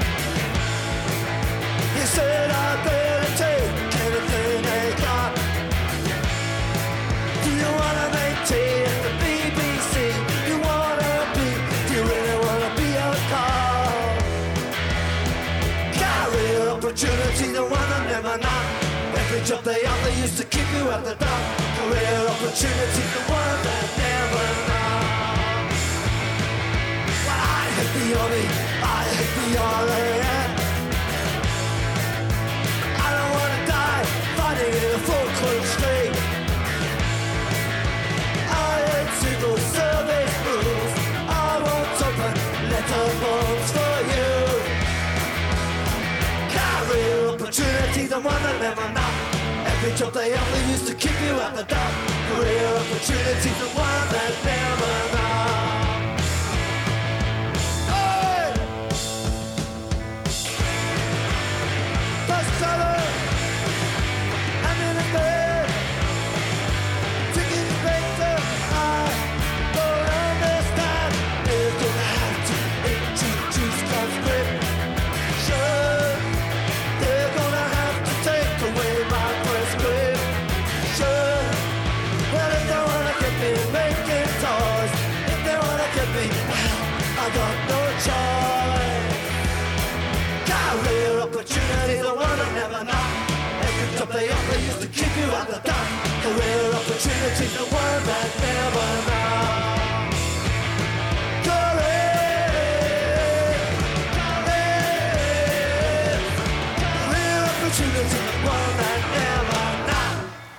S7: He said I better take anything they got. Do you wanna maintain the B B C? You wanna be? Do you really wanna be a cop? Career opportunity, the one that never not. Every job they offer used to keep you at the top. Career opportunity, the one that never not. I hate the army, I hate the R A F. I don't wanna die fighting in a full clothes street. I hate civil service rules. I won't open letter bombs for you. Career opportunity, the one that never not. Every job they offer used to keep you at the top. Career opportunity, the one that never not. First color, I'm in a bed. Ticket inspector, I don't understand. They're gonna have to introduce conscription. They're gonna have to take away my prescription. Well, if they wanna get me making toys, if they wanna get me, well, I got no choice. Career opportunity, the one that never not. Every job they offer used to keep you at the top. Career opportunity, the one that never not. Career, career, career opportunity, the one that never not.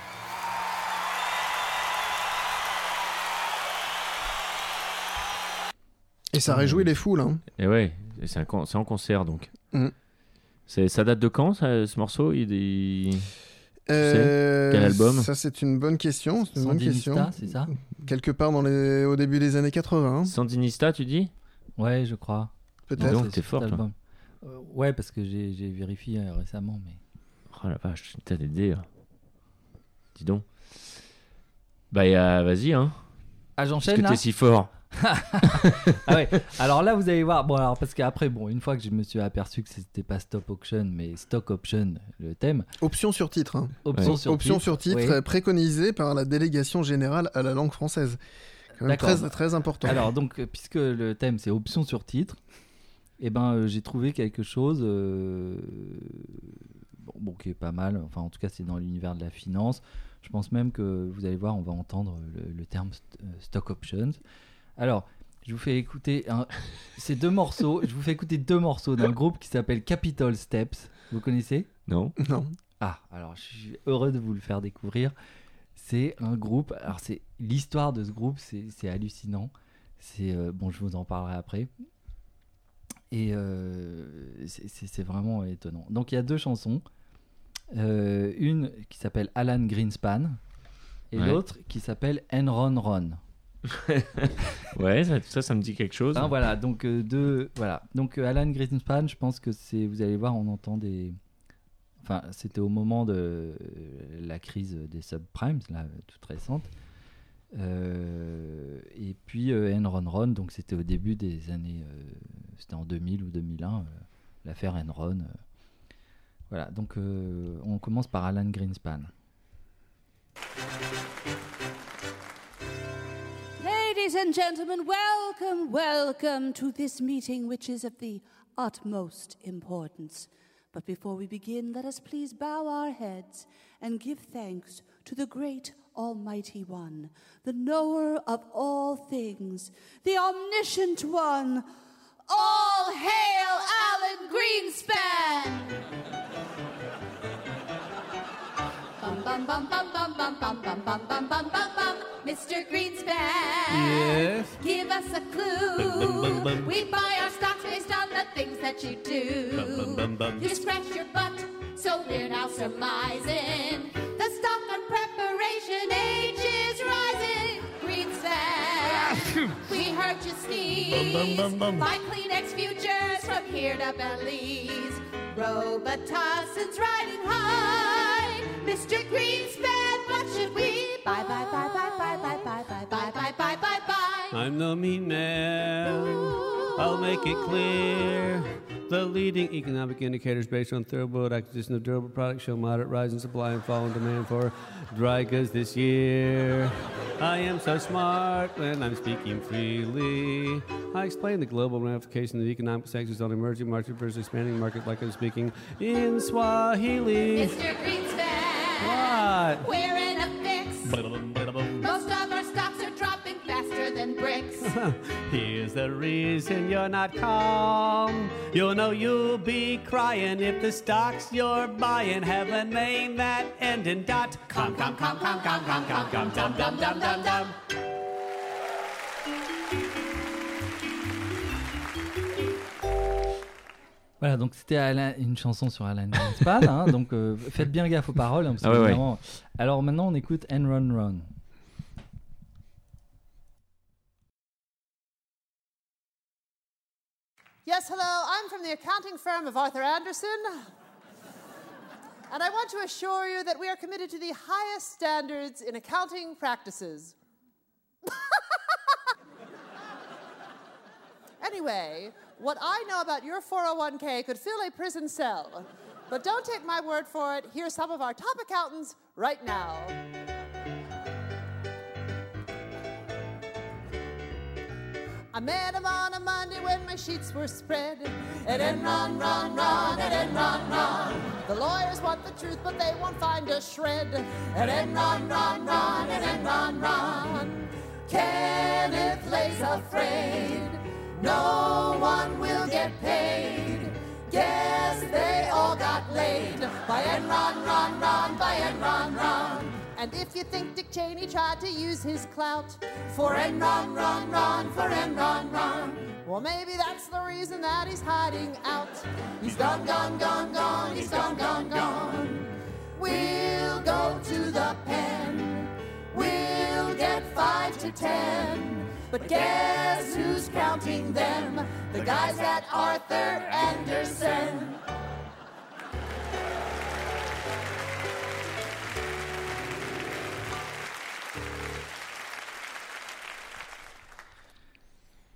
S3: Et ça réjouit les foules, hein.
S2: Et ouais, et c'est, un con- c'est en concert donc.
S3: Mm.
S2: C'est, ça date de quand ça, ce morceau? Il, il-
S3: Euh,
S2: Quel album?
S3: Ça, c'est une bonne question. C'est une bonne question.
S1: Sandinista, c'est ça?
S3: Quelque part dans les... au début des années quatre-vingts.
S2: Sandinista, tu dis?
S1: Ouais, je crois.
S3: Peut-être.
S1: Ouais,
S2: Donc,
S1: c'est
S2: t'es
S1: cet
S2: fort, toi.
S1: album. Euh, ouais, parce que j'ai, j'ai vérifié euh, récemment, mais.
S2: Oh la vache, t'as des dés. hein. Dis donc. Bah, y a- vas-y, hein.
S1: Ah,
S2: Parce
S1: j'enchaîne
S2: que
S1: là.
S2: t'es si fort.
S1: Ah ouais. Alors là, vous allez voir. Bon, alors parce qu'après, bon, une fois que je me suis aperçu que c'était pas Stop Auction, mais Stock Option, le thème.
S3: Option sur titre. Hein.
S1: Option
S3: Ouais.
S1: sur
S3: Option
S1: titre.
S3: sur titre
S1: Oui.
S3: euh, préconisée par la délégation générale à la langue française. Quand même
S1: D'accord.
S3: très, très important.
S1: Alors donc, euh, puisque le thème c'est option sur titre, et ben euh, j'ai trouvé quelque chose euh, bon, bon, qui est pas mal. Enfin, en tout cas, c'est dans l'univers de la finance. Je pense même que vous allez voir, on va entendre le, le terme st- euh, stock options. Alors, je vous fais écouter un... ces deux morceaux. Je vous fais écouter deux morceaux d'un groupe qui s'appelle Capitol Steps. Vous connaissez ?
S2: Non.
S3: Non.
S1: Ah, alors je suis heureux de vous le faire découvrir. C'est un groupe. Alors, c'est l'histoire de ce groupe, c'est, c'est hallucinant. C'est euh, bon, je vous en parlerai après. Et euh, c'est, c'est, c'est vraiment étonnant. Donc, il y a deux chansons. Euh, une qui s'appelle Alan Greenspan et
S2: Ouais.
S1: l'autre qui s'appelle Enron Ron.
S2: Ouais, ça, ça, ça me dit quelque chose.
S1: Hein, voilà, donc euh, deux, voilà. Donc euh, Alan Greenspan, je pense que c'est, vous allez voir, on entend des, enfin, c'était au moment de euh, la crise des subprimes, là, toute récente. Euh, et puis euh, Enron Ron, donc c'était au début des années, euh, c'était en deux mille ou deux mille un, euh, l'affaire Enron. euh. Voilà, donc euh, on commence par Alan Greenspan.
S12: Ladies and gentlemen, welcome, welcome to this meeting, which is of the utmost importance. But before we begin, let us please bow our heads and give thanks to the great Almighty One, the knower of all things, the omniscient one. All hail Alan Greenspan! Bum bum bum bum bum bum bum bum bum bum bum bum. Mister Greenspan,
S13: Yes?
S12: give us a clue.
S13: Bum, bum, bum.
S12: We buy our stocks based on the things that you do.
S13: Bum, bum, bum, bum.
S12: You scratch your butt, so we're now surmising the stock on preparation age is rising. Greenspan, we heard you sneeze.
S13: Bum, bum, bum, bum.
S12: Buy Kleenex futures from here to Belize. Robitussin's riding high. Mister Greenspan, what should we buy? Buy, buy, buy, buy, buy, buy, buy, buy, buy, buy, buy, buy.
S13: I'm the mean man. I'll make it clear. The leading economic indicators based on thoroughbred acquisition of durable products show moderate rise in supply and fall in demand for dry goods this year. I am so smart when I'm speaking freely. I explain the global ramifications of economic sanctions on emerging markets versus expanding market like I'm speaking in Swahili.
S12: Mister Greenspan,
S13: What?
S12: we're in a fix. Most of our stocks are dropping faster than bricks.
S13: Here's the reason you're not calm. You'll know you'll be crying if the stocks you're buying have a name that end in dot com. Com, com, com, com, com, com, com, dum, dum, dum, dum, dum.
S1: Voilà, donc c'était Alan- une chanson sur Alan Greenspan. hein, donc euh, faites bien gaffe aux paroles. hein, parce
S2: Ah
S1: que
S2: ouais, ouais.
S1: vraiment- Alors maintenant, on écoute Enron Ron.
S14: Yes, hello. I'm from the accounting firm of Arthur Anderson. And I want to assure you that we are committed to the highest standards in accounting practices. Anyway, what I know about your four oh one k could fill a prison cell. But don't take my word for it. Here's some of our top accountants right now. I met him on a Monday when my sheets were spread. And then run, run, run, and then run, run. The lawyers want the truth, but they won't find a shred. And then run, run, run, and then run, run. Kenneth lays afraid. No one will get paid. Guess they all got laid by Enron, run, run, by Enron, run. And if you think Dick Cheney tried to use his clout for Enron, run, run, for Enron, run, well, maybe that's the reason that he's hiding out. He's gone, gone, gone, gone, he's gone, gone, gone. We'll go to the pen. We'll get five to ten. But guess who's counting them? The guys at Arthur Anderson.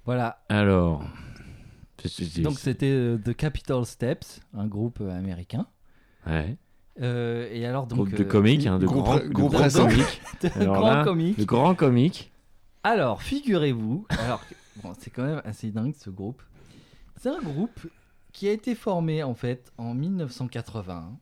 S1: Voilà.
S2: Alors. C'est, c'est,
S1: Donc c'était euh, The Capitol Steps, un groupe euh, américain.
S2: Ouais.
S1: Euh, et alors donc
S2: groupe de
S1: euh,
S2: comiques, hein, de
S3: groupe-
S2: grands,
S3: groupe
S2: de grands
S3: récent.
S2: comiques.
S1: de
S2: Alors
S1: grands
S2: là,
S1: comiques.
S2: de grands comiques.
S1: Alors figurez-vous, alors bon, c'est quand même assez dingue ce groupe. C'est un groupe qui a été formé en fait en dix-neuf cent quatre-vingt-un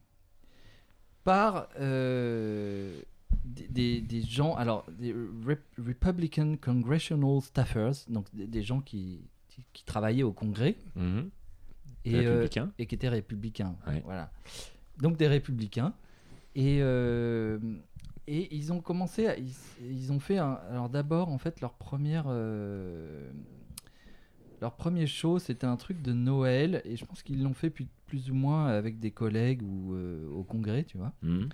S1: par euh, des, des, des gens, alors des Rep- Republican Congressional Staffers, donc des, des gens qui, qui, qui travaillaient au Congrès.
S2: Mm-hmm.
S1: Et,
S2: Républicains.
S1: euh, et qui étaient républicains.
S2: Ouais.
S1: Voilà. Donc des républicains. Et, euh, et ils ont commencé, à, ils, ils ont fait, un, alors d'abord en fait leur première, euh, leur premier show c'était un truc de Noël et je pense qu'ils l'ont fait plus, plus ou moins avec des collègues ou euh, au Congrès, tu vois.
S2: Mm-hmm.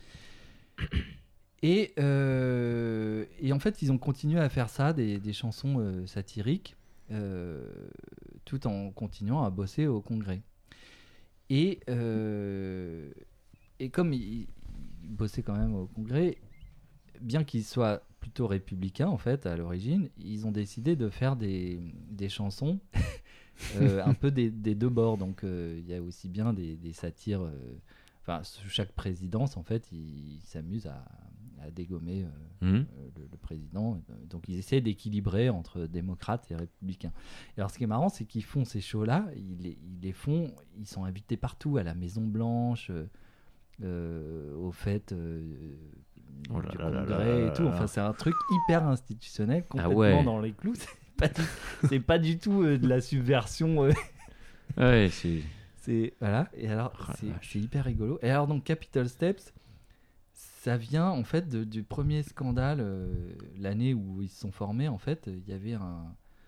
S1: Et, euh, et en fait ils ont continué à faire ça, des, des chansons euh, satiriques. Euh, tout en continuant à bosser au Congrès. Et, euh, et comme ils il bossaient quand même au Congrès, bien qu'ils soient plutôt républicains en fait à l'origine, ils ont décidé de faire des, des chansons euh, un peu des, des deux bords. Donc il euh, y a aussi bien des, des satires. Euh, enfin, sous chaque présidence en fait, ils il s'amusent à, à dégommer euh,
S2: Mmh.
S1: euh, le, le président. Donc ils essaient d'équilibrer entre démocrates et républicains. Et alors ce qui est marrant, c'est qu'ils font ces shows-là, ils les, ils les font, ils sont invités partout, à la Maison Blanche, euh, euh, aux fêtes euh,
S2: Oh là
S1: du
S2: là là
S1: Congrès
S2: là
S1: et
S2: là
S1: tout.
S2: là.
S1: Enfin, c'est un truc hyper institutionnel, complètement
S2: ouais.
S1: dans les clous. C'est pas du, c'est pas du tout euh, de la subversion. euh,
S2: Ouais, c'est.
S1: c'est voilà. Et alors
S2: Oh la
S1: c'est,
S2: vache.
S1: c'est hyper rigolo. Et alors donc Capitol Steps, ça vient en fait de- du premier scandale, euh, l'année où ils se sont formés. En fait, il y avait un,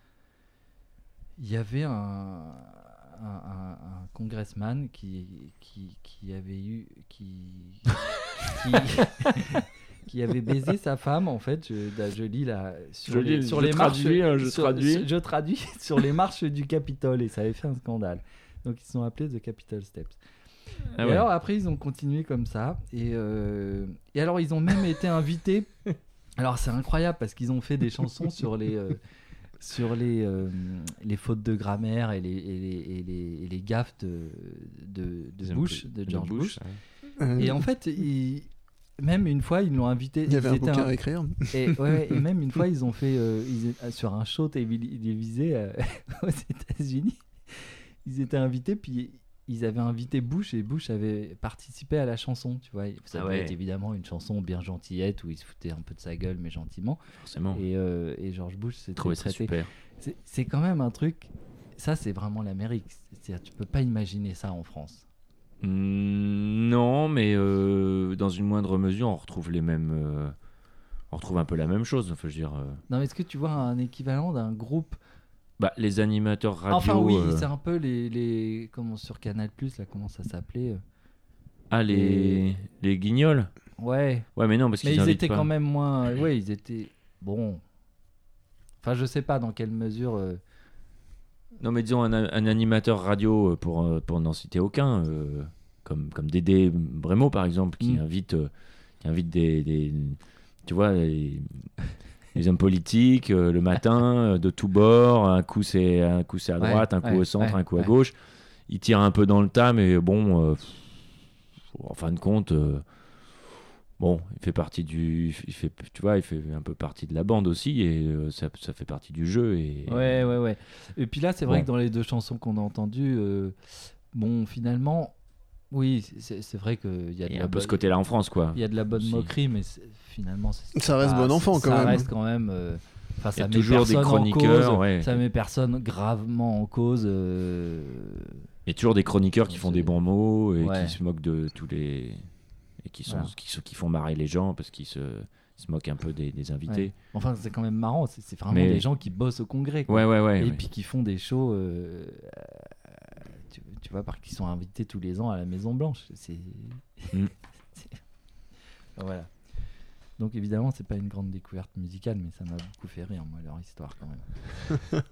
S1: il y avait un, un, un- un congressman qui, qui, qui avait eu, qui, qui, qui avait baisé sa femme. En fait, je, là, je lis là sur
S2: Je
S1: les,
S2: lis,
S1: sur
S2: je
S1: les
S2: traduis,
S1: marches,
S2: hein, je
S1: sur-
S2: traduis.
S1: je traduis sur les marches du Capitole et ça avait fait un scandale. Donc ils se sont appelés The Capitol Steps.
S2: Ah
S1: et
S2: ouais.
S1: alors après ils ont continué comme ça et, euh, et alors ils ont même été invités. Alors c'est incroyable parce qu'ils ont fait des chansons sur les euh, sur les euh, les fautes de grammaire et les et les, et les, et les gaffes de de, de
S2: Des
S1: Bush,
S2: impôts-
S1: de
S2: de
S1: George
S2: Bush,
S1: Bush.
S3: Euh,
S1: Et en fait ils, même une fois ils l'ont invité.
S3: il y avait
S1: ils
S3: un
S1: étaient
S3: bouquin
S1: un-
S3: à écrire.
S1: et, ouais, ouais, et même une fois, ils ont fait euh, ils étaient- sur un show télévi- télévisé euh, aux États-Unis. Ils étaient invités, puis ils avaient invité Bush et Bush avait participé à la chanson. Tu vois, ça
S2: Ah
S1: devait
S2: ouais.
S1: être évidemment une chanson bien gentillette où il se foutait un peu de sa gueule, mais gentiment.
S2: Forcément.
S1: Et, euh, et George Bush s'était
S2: Trouvé ça
S1: prêté.
S2: super.
S1: C'est, c'est quand même un truc. Ça, c'est vraiment l'Amérique. C'est-à-dire, tu peux pas imaginer ça en France.
S2: Mm, non, mais euh, dans une moindre mesure, on retrouve les mêmes. euh, on retrouve un peu la même chose. Enfin, je veux dire. euh,
S1: Non, mais est-ce que tu vois un équivalent d'un groupe?
S2: bah, les animateurs radio.
S1: Enfin, oui,
S2: euh,
S1: c'est un peu les, les comment sur Canal Plus là, comment ça s'appelait? euh,
S2: Ah, les, les guignols.
S1: Ouais.
S2: Ouais, mais non, parce
S1: Mais
S2: qu'ils
S1: ils
S2: invitent
S1: étaient
S2: pas.
S1: quand même moins. Ouais, ils étaient. Bon. Enfin, je sais pas dans quelle mesure. euh,
S2: Non, mais disons un, un animateur radio, euh, pour, euh, pour n'en citer aucun, euh, comme, comme Dédé Brémaud par exemple, qui
S1: Mm.
S2: invite, euh, qui invite des, des- tu vois, les, les hommes politiques euh, le matin, euh, de tous bords. Un coup c'est, un coup c'est à
S1: Ouais,
S2: droite, un coup
S1: ouais,
S2: au centre,
S1: ouais,
S2: un coup à
S1: ouais.
S2: gauche. Il tire un peu dans le tas, mais bon, euh, en fin de compte, euh, bon, il fait partie du, il fait, tu vois, il fait un peu partie de la bande aussi, et euh, ça, ça fait partie du jeu. Et,
S1: Ouais, ouais, ouais. Et puis là, c'est vrai
S2: Bon.
S1: que dans les deux chansons qu'on a entendues, euh, bon, finalement, oui, c'est, c'est vrai qu'il y a de
S2: Il y a
S1: la
S2: un peu ce
S1: bonne-
S2: côté-là en France, quoi.
S1: Il y a de la bonne
S2: Aussi.
S1: moquerie, mais c'est- finalement, c'est,
S3: Ça reste
S1: pas-
S3: bon enfant,
S1: ça
S3: quand même.
S1: reste quand même. euh, Enfin,
S2: Il y a
S1: ça met
S2: toujours des
S1: personne en
S2: chroniqueurs,
S1: cause,
S2: ouais.
S1: ça met personne gravement en cause. euh,
S2: Il y a toujours des chroniqueurs qui font des bons mots et
S1: Ouais.
S2: qui se moquent de tous les. Et qui, sont,
S1: Voilà.
S2: qui, sont- qui font marrer les gens parce qu'ils se, se moquent un peu des, des invités.
S1: ouais. Enfin, c'est quand même marrant. C'est, c'est vraiment
S2: Mais-
S1: des gens qui bossent au Congrès. quoi.
S2: Ouais, ouais, ouais.
S1: Et
S2: ouais.
S1: puis qui font des shows, euh, tu, tu vois, par qui sont invités tous les ans à la Maison Blanche. C'est,
S2: Mm.
S1: c'est- voilà. Donc évidemment, c'est pas une grande découverte musicale, mais ça m'a beaucoup fait rire, moi, leur histoire quand même.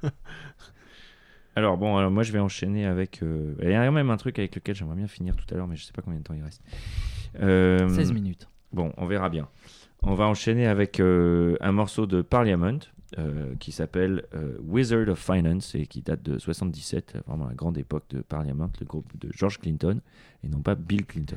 S2: Alors, bon, alors moi je vais enchaîner avec. euh, Il y a même un truc avec lequel j'aimerais bien finir tout à l'heure, mais je sais pas combien de temps il reste. Euh,
S1: seize minutes.
S2: Bon, on verra bien. On va enchaîner avec euh, un morceau de Parliament, euh, qui s'appelle euh, Wizard of Finance et qui date de soixante-dix-sept, vraiment la grande époque de Parliament, le groupe de George Clinton et non pas Bill Clinton.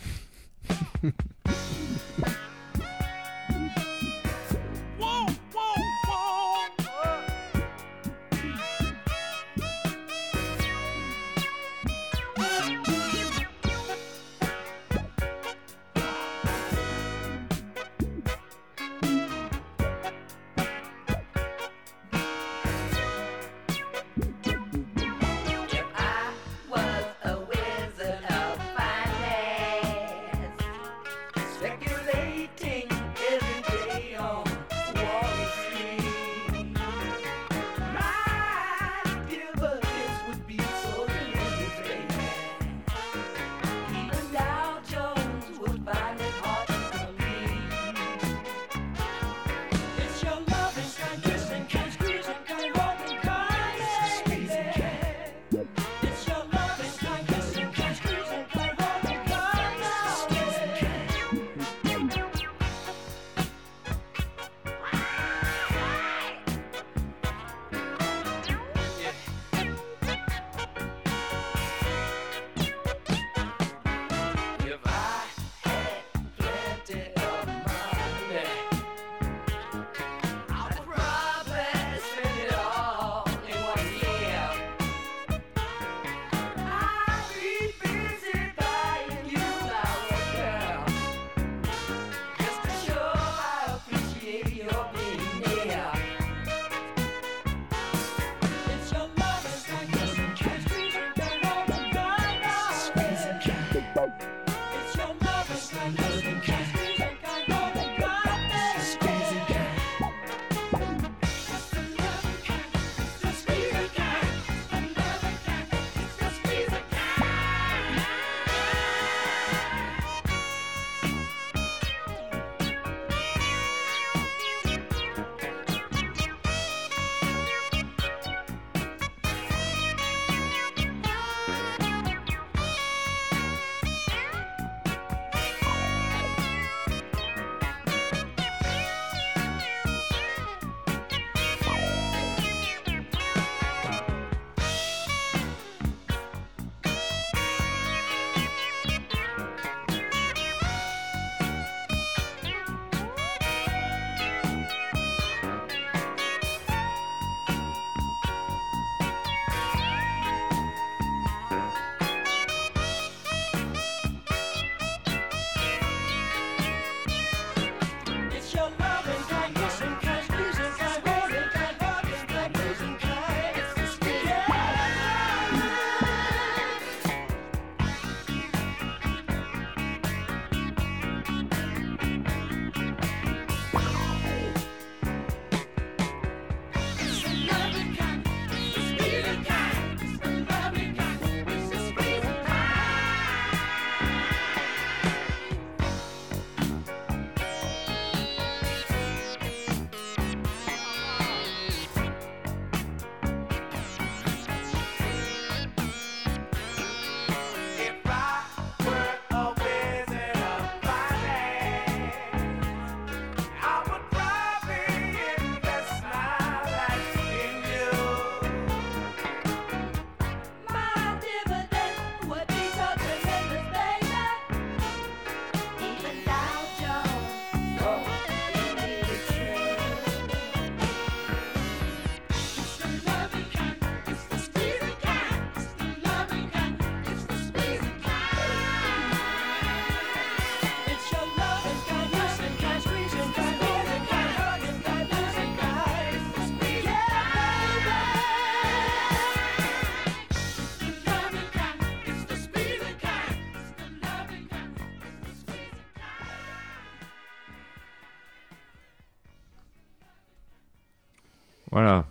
S2: Voilà,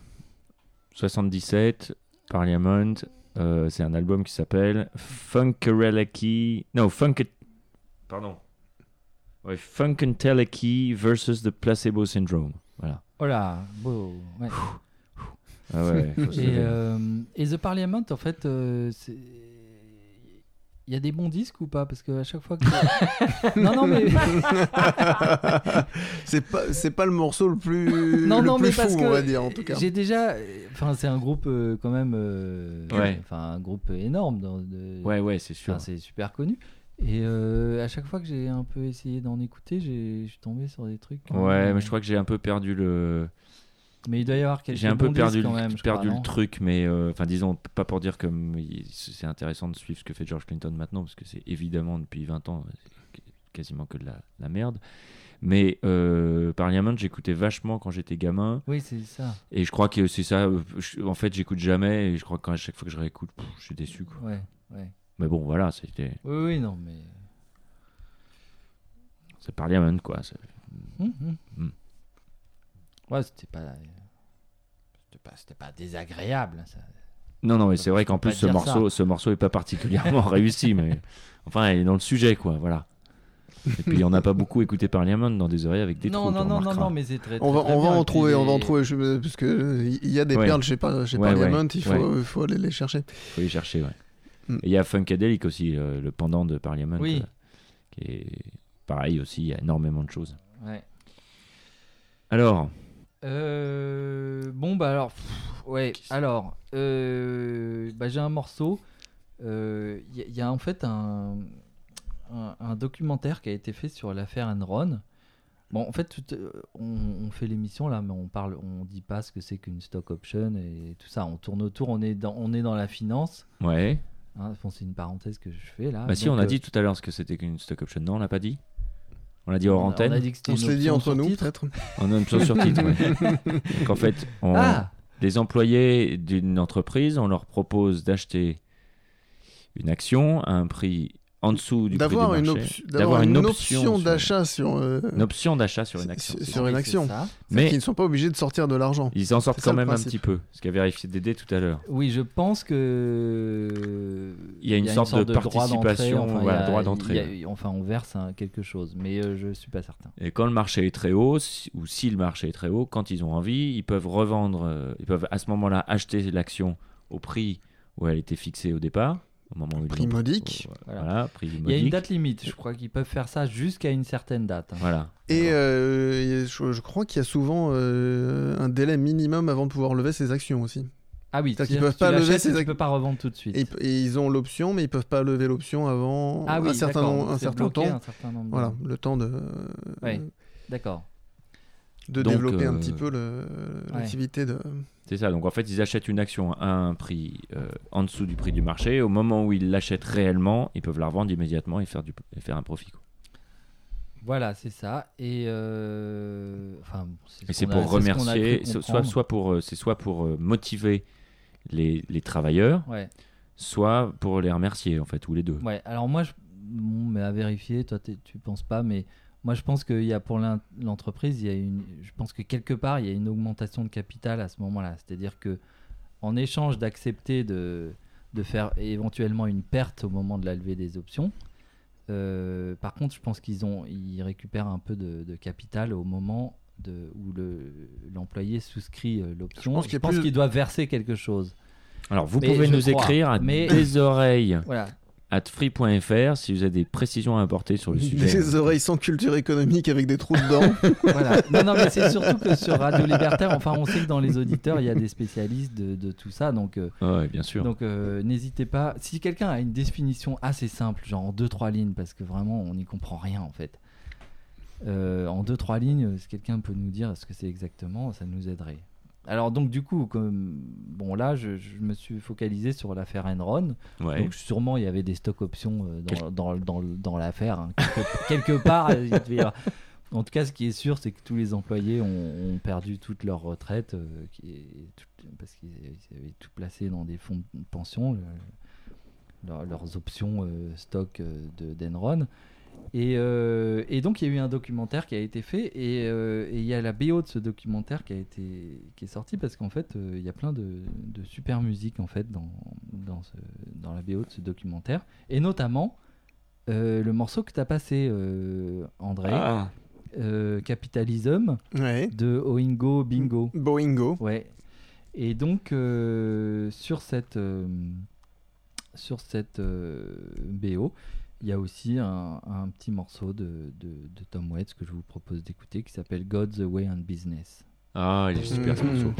S2: soixante-dix-sept, Parliament, euh, c'est un album qui s'appelle Funkereleki, non, Funk, pardon, ouais, Funkenteleki versus the Placebo Syndrome, voilà.
S1: Oh là, beau, ouais.
S2: Ah ouais, faut se
S1: et,
S2: lever.
S1: euh, et The Parliament, en fait, euh, c'est... il y a des bons disques ou pas? Parce qu'à chaque fois que... non, non, mais...
S3: c'est, pas, c'est pas le morceau le plus,
S1: non,
S3: le
S1: non,
S3: plus
S1: mais
S3: fou,
S1: parce que
S3: on va dire, en tout cas.
S1: J'ai déjà... Enfin, c'est un groupe euh, quand même... Euh,
S2: ouais.
S1: Enfin, un groupe énorme. Dans, de...
S2: Ouais, ouais, c'est sûr.
S1: Enfin, c'est super connu. Et euh, à chaque fois que j'ai un peu essayé d'en écouter, j'ai... je suis tombé sur des trucs...
S2: Ouais,
S1: même...
S2: mais je crois que j'ai un peu perdu le...
S1: Mais il doit y avoir quelques
S2: J'ai un peu
S1: bons
S2: perdu,
S1: disques
S2: le,
S1: quand même, je
S2: perdu
S1: crois,
S2: le truc, mais enfin, euh, disons, pas pour dire que c'est intéressant de suivre ce que fait George Clinton maintenant, parce que c'est évidemment depuis vingt ans quasiment que de la, la merde. Mais euh, Parliament, j'écoutais vachement quand j'étais gamin.
S1: Oui, c'est ça.
S2: Et je crois que c'est ça. Je, en fait, j'écoute jamais, et je crois qu'à chaque fois que je réécoute, pff, je suis déçu. Quoi.
S1: Ouais, ouais.
S2: Mais bon, voilà, c'était.
S1: Oui, oui, non, mais.
S2: C'est Parliament, quoi.
S1: Mmh, mmh.
S2: Mmh.
S1: Ouais, c'était pas. C'était pas, c'était pas désagréable. Ça...
S2: Non, non, mais c'est vrai qu'en plus, ce morceau, ce morceau est pas particulièrement réussi, mais enfin, il est dans le sujet, quoi, voilà. Et puis, on n'a pas beaucoup écouté Parliament dans des oreilles avec des
S1: non,
S2: trous.
S1: Non, non, non, non, mais c'est très, très
S3: on va,
S1: très
S3: on va
S1: bien.
S3: en trouver,
S1: les...
S3: on va en trouver, je, parce que il y a des
S2: ouais.
S3: perles chez, chez
S2: ouais,
S3: Parliament,
S2: ouais,
S3: il faut,
S2: ouais.
S3: faut aller les chercher.
S2: Il faut les chercher, ouais.
S3: Mm.
S2: Et il y a Funkadelic aussi, euh, le pendant de Parliament,
S1: oui.
S2: euh, qui est pareil aussi, il y a énormément de choses.
S1: Ouais.
S2: Alors
S1: euh, Bon, bah alors, pff, ouais, alors, euh, bah, j'ai un morceau. Il euh, y, y a en fait un, un, un documentaire qui a été fait sur l'affaire Enron. Bon, en fait, tout, on, on fait l'émission là, mais on parle, on dit pas ce que c'est qu'une stock option et tout ça. On tourne autour, on est dans, on est dans la finance.
S2: Ouais.
S1: Hein, bon, c'est une parenthèse que je fais là.
S2: Bah si,
S1: donc,
S2: on a
S1: euh,
S2: dit tout à l'heure ce que c'était qu'une stock option. Non, on l'a pas dit. On l'a dit hors
S1: on,
S2: antenne.
S1: On, a dit que
S3: on se l'est dit entre nous, peut-être.
S2: On a une option sur titre. Ouais. Donc en fait, on,
S1: ah
S2: les employés d'une entreprise, on leur propose d'acheter une action à un prix en dessous du
S3: d'avoir
S2: prix du
S3: une
S2: marché,
S3: op- d'avoir une, une option, option
S2: sur,
S3: d'achat sur euh,
S2: une option d'achat sur une action,
S3: sur, sur une action,
S2: mais
S3: ils ne sont pas obligés de sortir de l'argent.
S2: Ils en sortent quand même un petit peu, ce qu'a vérifié Dédé tout à l'heure.
S1: Oui, je pense que
S2: il y a une, il y a sorte, une sorte de, de participation, droit
S1: enfin,
S2: droit d'entrée.
S1: Enfin, on verse un, quelque chose, mais euh, je suis pas certain.
S2: Et quand le marché est très haut, si, ou si le marché est très haut, quand ils ont envie, ils peuvent revendre, euh, ils peuvent à ce moment-là acheter l'action au prix où elle était fixée au départ. Au moment où
S3: prix
S2: ils
S3: modique.
S2: Euh, voilà, voilà, prix modique.
S1: Il y a une date limite. Je crois qu'ils peuvent faire ça jusqu'à une certaine date. Hein.
S2: Voilà.
S3: Et euh, je, je crois qu'il y a souvent euh, un délai minimum avant de pouvoir lever ses actions aussi.
S1: Ah oui,
S3: c'est-à-dire qu'ils peuvent pas lever ses
S1: actions. Ils peuvent pas revendre tout de suite.
S3: Et, et ils ont l'option, mais ils peuvent pas lever l'option avant
S1: ah oui,
S3: un certain, nom, un certain temps.
S1: Un certain nombre de...
S3: Voilà, le temps de.
S1: Oui, euh, d'accord.
S3: De donc, développer euh, un petit peu le, l'activité ouais. de.
S2: C'est ça, donc en fait ils achètent une action à un prix euh, en dessous du prix du marché. Au moment où ils l'achètent réellement, ils peuvent la revendre immédiatement et faire, du, et faire un profit. Quoi.
S1: Voilà, c'est ça. Et, euh... enfin, c'est
S2: et c'est pour a, remercier, c'est soit, soit pour, c'est soit pour euh, motiver les, les travailleurs,
S1: ouais.
S2: soit pour les remercier en fait, ou les deux.
S1: Ouais, alors moi, je... bon, mais à vérifier, toi tu penses pas, mais... Moi, je pense qu'il y a pour l'entreprise, il y a une, je pense que quelque part, il y a une augmentation de capital à ce moment-là. C'est-à-dire que, en échange d'accepter de, de faire éventuellement une perte au moment de la levée des options, euh, par contre, je pense qu'ils ont, ils récupèrent un peu de, de capital au moment de, où le, l'employé souscrit l'option. Je pense, qu'il, pense plus... qu'il doit verser quelque chose.
S2: Alors, vous mais pouvez nous crois, écrire à mais... des oreilles.
S1: Voilà.
S2: at free point f r si vous avez des précisions à apporter sur le sujet.
S3: Des oreilles sans culture économique avec des trous dedans.
S1: Voilà. Non, non, mais c'est surtout que sur Radio Libertaire, enfin, on sait que dans les auditeurs, il y a des spécialistes de, de tout ça. Donc, euh,
S2: ouais, bien sûr.
S1: Donc, euh, n'hésitez pas. Si quelqu'un a une définition assez simple, genre en deux trois lignes, parce que vraiment, on n'y comprend rien en fait. Euh, en deux trois lignes, si quelqu'un peut nous dire ce que c'est exactement, ça nous aiderait. Alors donc du coup, comme bon là, je, je me suis focalisé sur l'affaire Enron.
S2: Ouais.
S1: Donc sûrement il y avait des stock options euh, dans, Quel... dans, dans, dans, dans l'affaire. Hein. Quelque, quelque part, il devait y avoir... En tout cas, ce qui est sûr, c'est que tous les employés ont, ont perdu toute leur retraite, euh, qui est tout, parce qu'ils avaient tout placé dans des fonds de pension, le, leur, leurs options euh, stock euh, de d'Enron. Et, euh, et donc il y a eu un documentaire qui a été fait et euh, il y a la B O de ce documentaire qui a été qui est sorti parce qu'en fait il euh, y a plein de, de super musique en fait dans dans, ce, dans la B O de ce documentaire et notamment euh, le morceau que tu as passé euh, André
S2: ah.
S1: euh, Capitalism
S3: ouais.
S1: de Oingo Bingo
S3: Boingo
S1: ouais et donc euh, sur cette euh, sur cette euh, B O, il y a aussi un, un petit morceau de, de, de Tom Waits que je vous propose d'écouter qui s'appelle God's Way on Business.
S2: Ah, il est super ce morceau.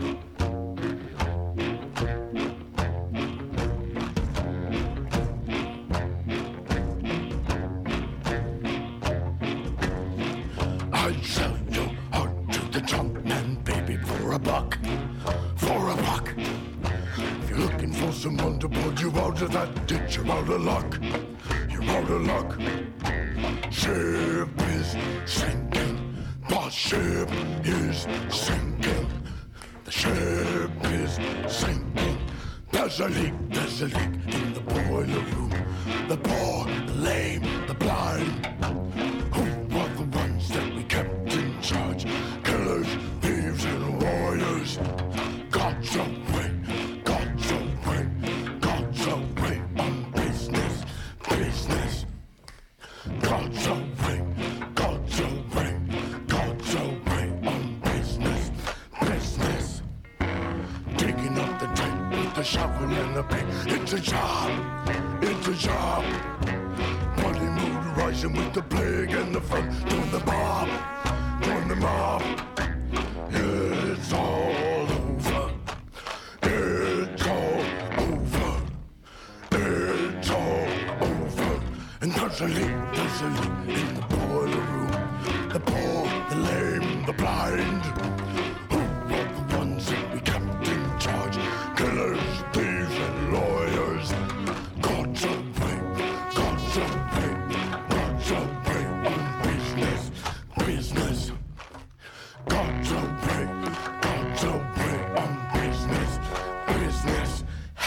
S7: I'd sell your heart to the jumpman, baby, for a buck, for a buck. If you're looking for someone to pull you out of that ditch, you're out of luck, you're out of luck. Ship is sinking, the ship is sinking, the ship is sinking. There's a leak, there's a leak in the boiler room. The poor, the lame, the blind. Who were the ones that we kept in charge? Killers, thieves, and warriors. God's away, God's away, God's away on business, business. God's away, God's away, God's away on business, business. Digging up the dirt with the shovel and the pick. It's a job, it's a job. Bloody mood rising with the plague and the fun. Doing the mob, doing the mob. It's all over. It's all over. It's all over. And there's a leak, there's a leak in the boiler room. The poor, the lame, the blind. Who were the ones that we kept in charge? Killers, thieves, and lawyers. God's away, God's away, God's away on business, business. God's away, God's away on business, business.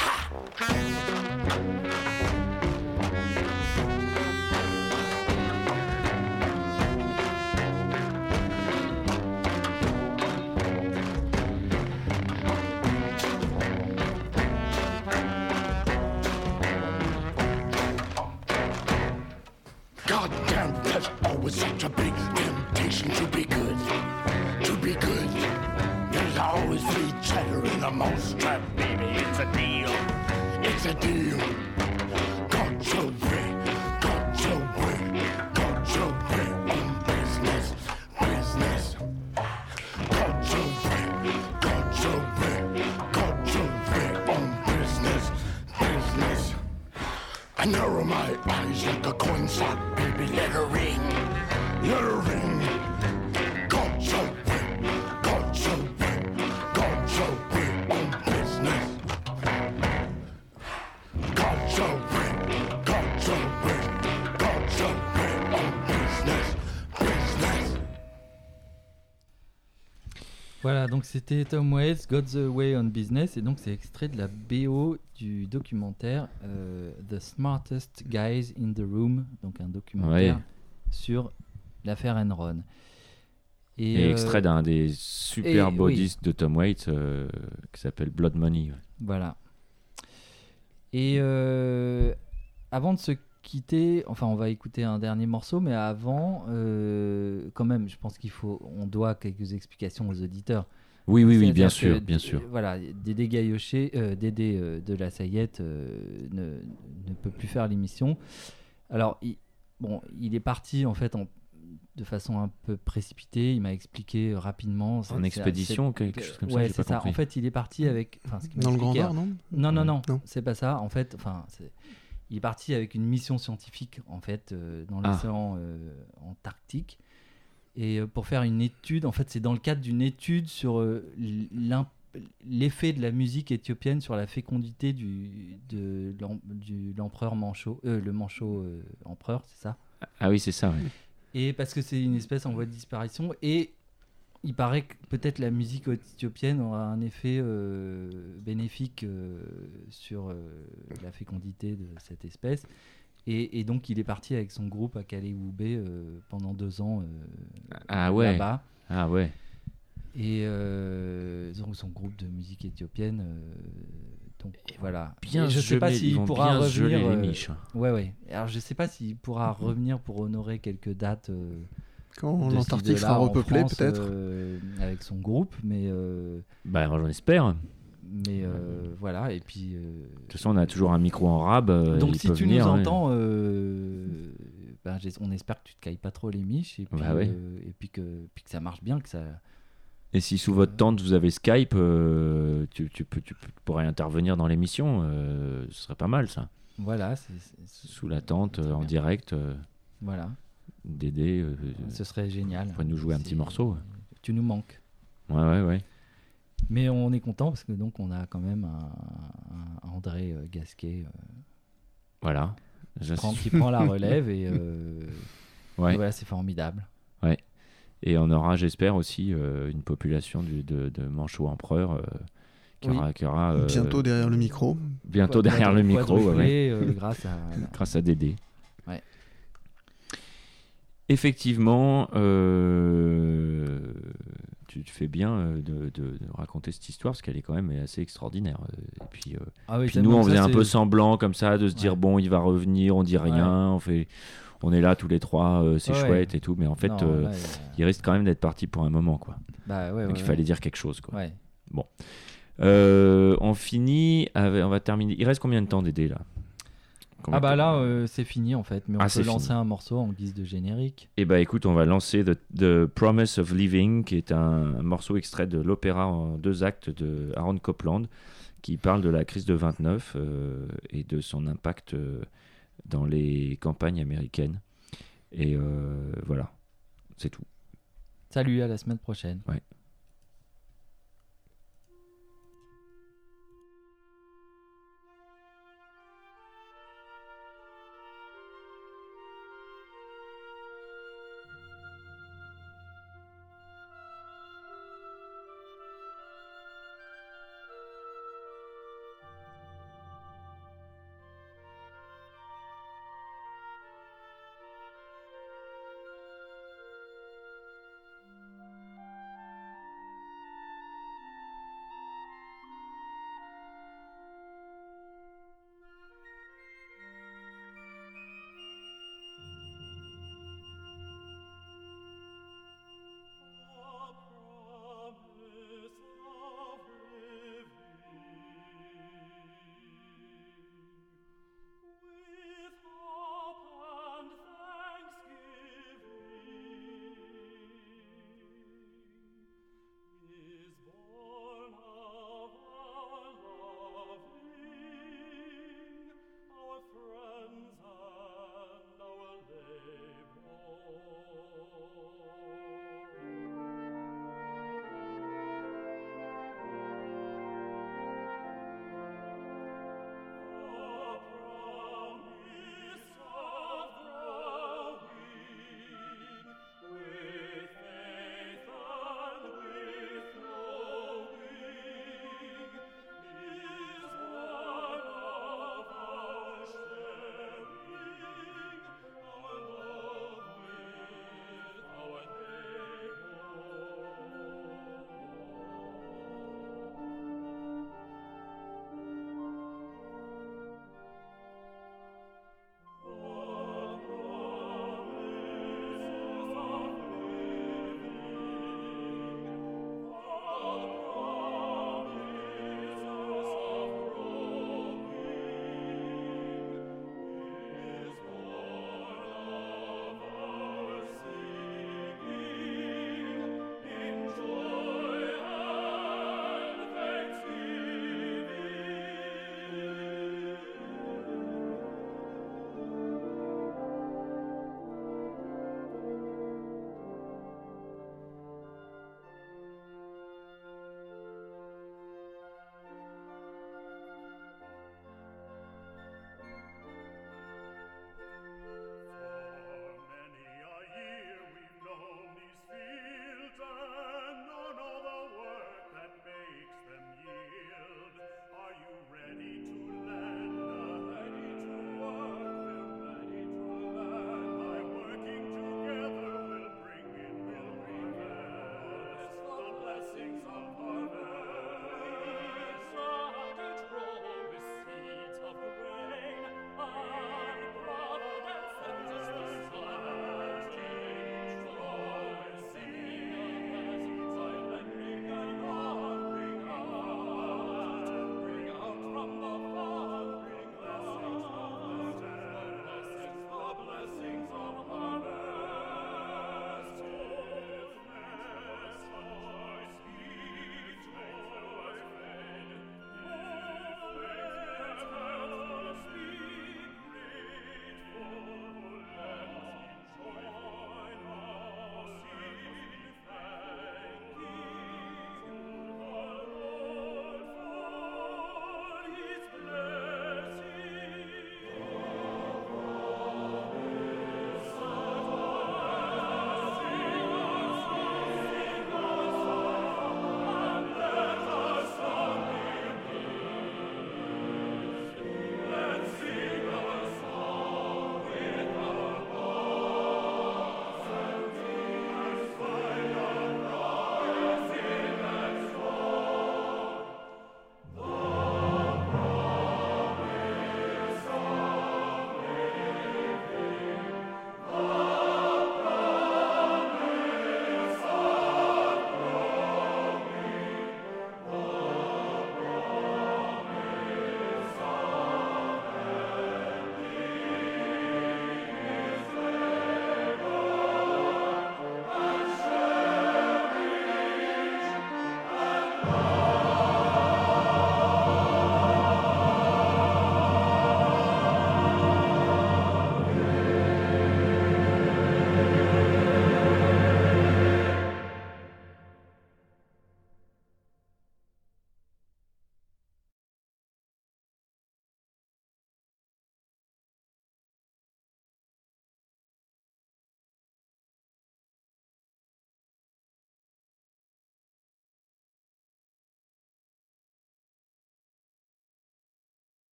S7: God damn, there's always such a big temptation to be good, to be good. There's always free cheddar in the mousetrap, baby. It's a deal, it's a deal. God's away, God's away, God's away on business, business. God's away, God's away, God's away on business, business. I narrow my eyes like a coin slot, baby, let her ring, let her ring. God's away, God's away, God's away on business. God's away, God's away, God's away on business, business.
S1: Voilà, donc c'était Tom Waits, God's Way on Business, et donc c'est extrait de la B O du documentaire euh, The Smartest Guys in the Room, donc un documentaire
S2: Ouais.
S1: sur l'affaire Enron.
S2: Et,
S1: euh,
S2: extrait d'un des super
S1: et-
S2: beaux
S1: oui.
S2: disques de Tom Waits euh, qui s'appelle Blood Money. ouais.
S1: Voilà. Et euh, avant de se quitter, enfin on va écouter un dernier morceau, mais avant, euh, quand même, je pense qu'il faut, on doit quelques explications aux auditeurs.
S2: Oui, oui, oui, bien
S1: C'est-à-dire
S2: sûr,
S1: que,
S2: bien sûr.
S1: Voilà, Dédé Gaillochet, euh, Dédé euh, de la Sayette euh, ne, ne peut plus faire l'émission. Alors, il, bon, il est parti en fait en, de façon un peu précipitée. Il m'a expliqué euh, rapidement.
S2: En
S1: c'est-
S2: expédition,
S1: c'est-
S2: quelque chose comme ça,
S1: Ouais,
S2: j'ai
S1: c'est
S2: pas
S1: ça.
S2: compris.
S1: En fait, il est parti avec. enfin, ce qu'il m'a
S3: Dans le Grand
S1: expliqué,
S3: Nord, non
S1: Non, non, non,
S3: Non.
S1: c'est pas ça. En fait, enfin, c'est- il est parti avec une mission scientifique en fait euh, dans
S2: Ah.
S1: l'océan euh, Antarctique. Et euh, pour faire une étude, en fait, c'est dans le cadre d'une étude sur euh, l'imp- l'effet de la musique éthiopienne sur la fécondité du, de l'em- du- l'empereur Mancho, euh, le Mancho euh, empereur, c'est ça.
S2: Ah oui, c'est ça. ouais.
S1: Et parce que c'est une espèce en voie de disparition. Et il paraît que peut-être la musique éthiopienne aura un effet euh, bénéfique euh, sur euh, la fécondité de cette espèce. Et, et donc il est parti avec son groupe à Calais-Oubé euh, pendant deux ans euh,
S2: Ah ouais.
S1: là-bas.
S2: Ah ouais.
S1: Et euh, donc son groupe de musique éthiopienne. euh, donc voilà.
S2: bien
S1: Et je sais pas
S2: gelé, ils
S1: s'il
S2: vont
S1: pourra
S2: bien geler
S1: revenir.
S2: les
S1: euh,
S2: miches.
S1: ouais ouais. Alors je sais pas s'il pourra revenir pour honorer quelques dates. euh,
S3: Quand
S1: de ci,
S3: l'Antarctique
S1: de
S3: sera
S1: là, en
S3: repeuplée,
S1: France,
S3: peut-être.
S1: euh, avec son groupe, mais. euh,
S2: Bah, j'en espère.
S1: Mais euh, voilà, et puis. Euh,
S2: de toute façon, on a toujours un micro en rab. Euh,
S1: donc, si tu
S2: venir,
S1: nous
S2: hein.
S1: entends, euh, ben, on espère que tu te cailles pas trop les miches et puis,
S2: bah ouais.
S1: euh, et puis, que, puis que ça marche bien. Que ça...
S2: Et si sous votre tente vous avez Skype, euh, tu, tu, peux, tu pourrais intervenir dans l'émission. Euh, ce serait pas mal, ça.
S1: Voilà. C'est, c'est,
S2: sous la tente, euh, en direct. Euh,
S1: voilà.
S2: D'aider. Euh,
S1: ce serait génial.
S2: Tu pourrais nous jouer un
S1: c'est...
S2: petit morceau.
S1: Tu nous manques.
S2: Ouais, ouais, ouais.
S1: Mais on est content parce que donc on a quand même un, un André euh, Gasquet euh,
S2: voilà.
S1: qui, prend, qui prend la relève et, euh,
S2: ouais.
S1: et voilà, c'est formidable.
S2: Ouais. Et on aura, j'espère aussi, euh, une population du, de, de manchots empereurs euh, qui
S3: oui.
S2: aura, qui aura euh,
S3: bientôt derrière le micro.
S2: Bientôt Quadru- derrière le micro, ouais, ouais.
S1: Euh, grâce à
S2: grâce à Dédé.
S1: Ouais.
S2: Effectivement, euh, tu, tu fais bien euh, de, de, de raconter cette histoire parce qu'elle est quand même assez extraordinaire. Et puis, euh,
S1: ah oui,
S2: puis nous, on faisait
S1: ça,
S2: un
S1: c'est...
S2: peu semblant comme ça de se ouais. dire bon, il va revenir, on dit rien, ouais. on fait, on est là tous les trois, euh, c'est ouais. chouette et tout. Mais en fait, non, euh, là, il risque quand même d'être parti pour un moment, quoi.
S1: Bah, ouais,
S2: Donc
S1: ouais,
S2: il fallait
S1: ouais.
S2: dire quelque chose, quoi.
S1: Ouais.
S2: Bon, euh, on finit, avec, on va terminer. Il reste combien de temps, Dédé là?
S1: Ah bah là euh, c'est fini en fait, mais on
S2: ah,
S1: peut lancer
S2: fini.
S1: un morceau en guise de générique.
S2: Et bah écoute, on va lancer The, The Promise of Living, qui est un, un morceau extrait de l'opéra en deux actes de Aaron Copland, qui parle de la crise de vingt-neuf euh, et de son impact euh, dans les campagnes américaines. Et euh, voilà, c'est tout.
S1: Salut, à la semaine prochaine.
S2: Ouais.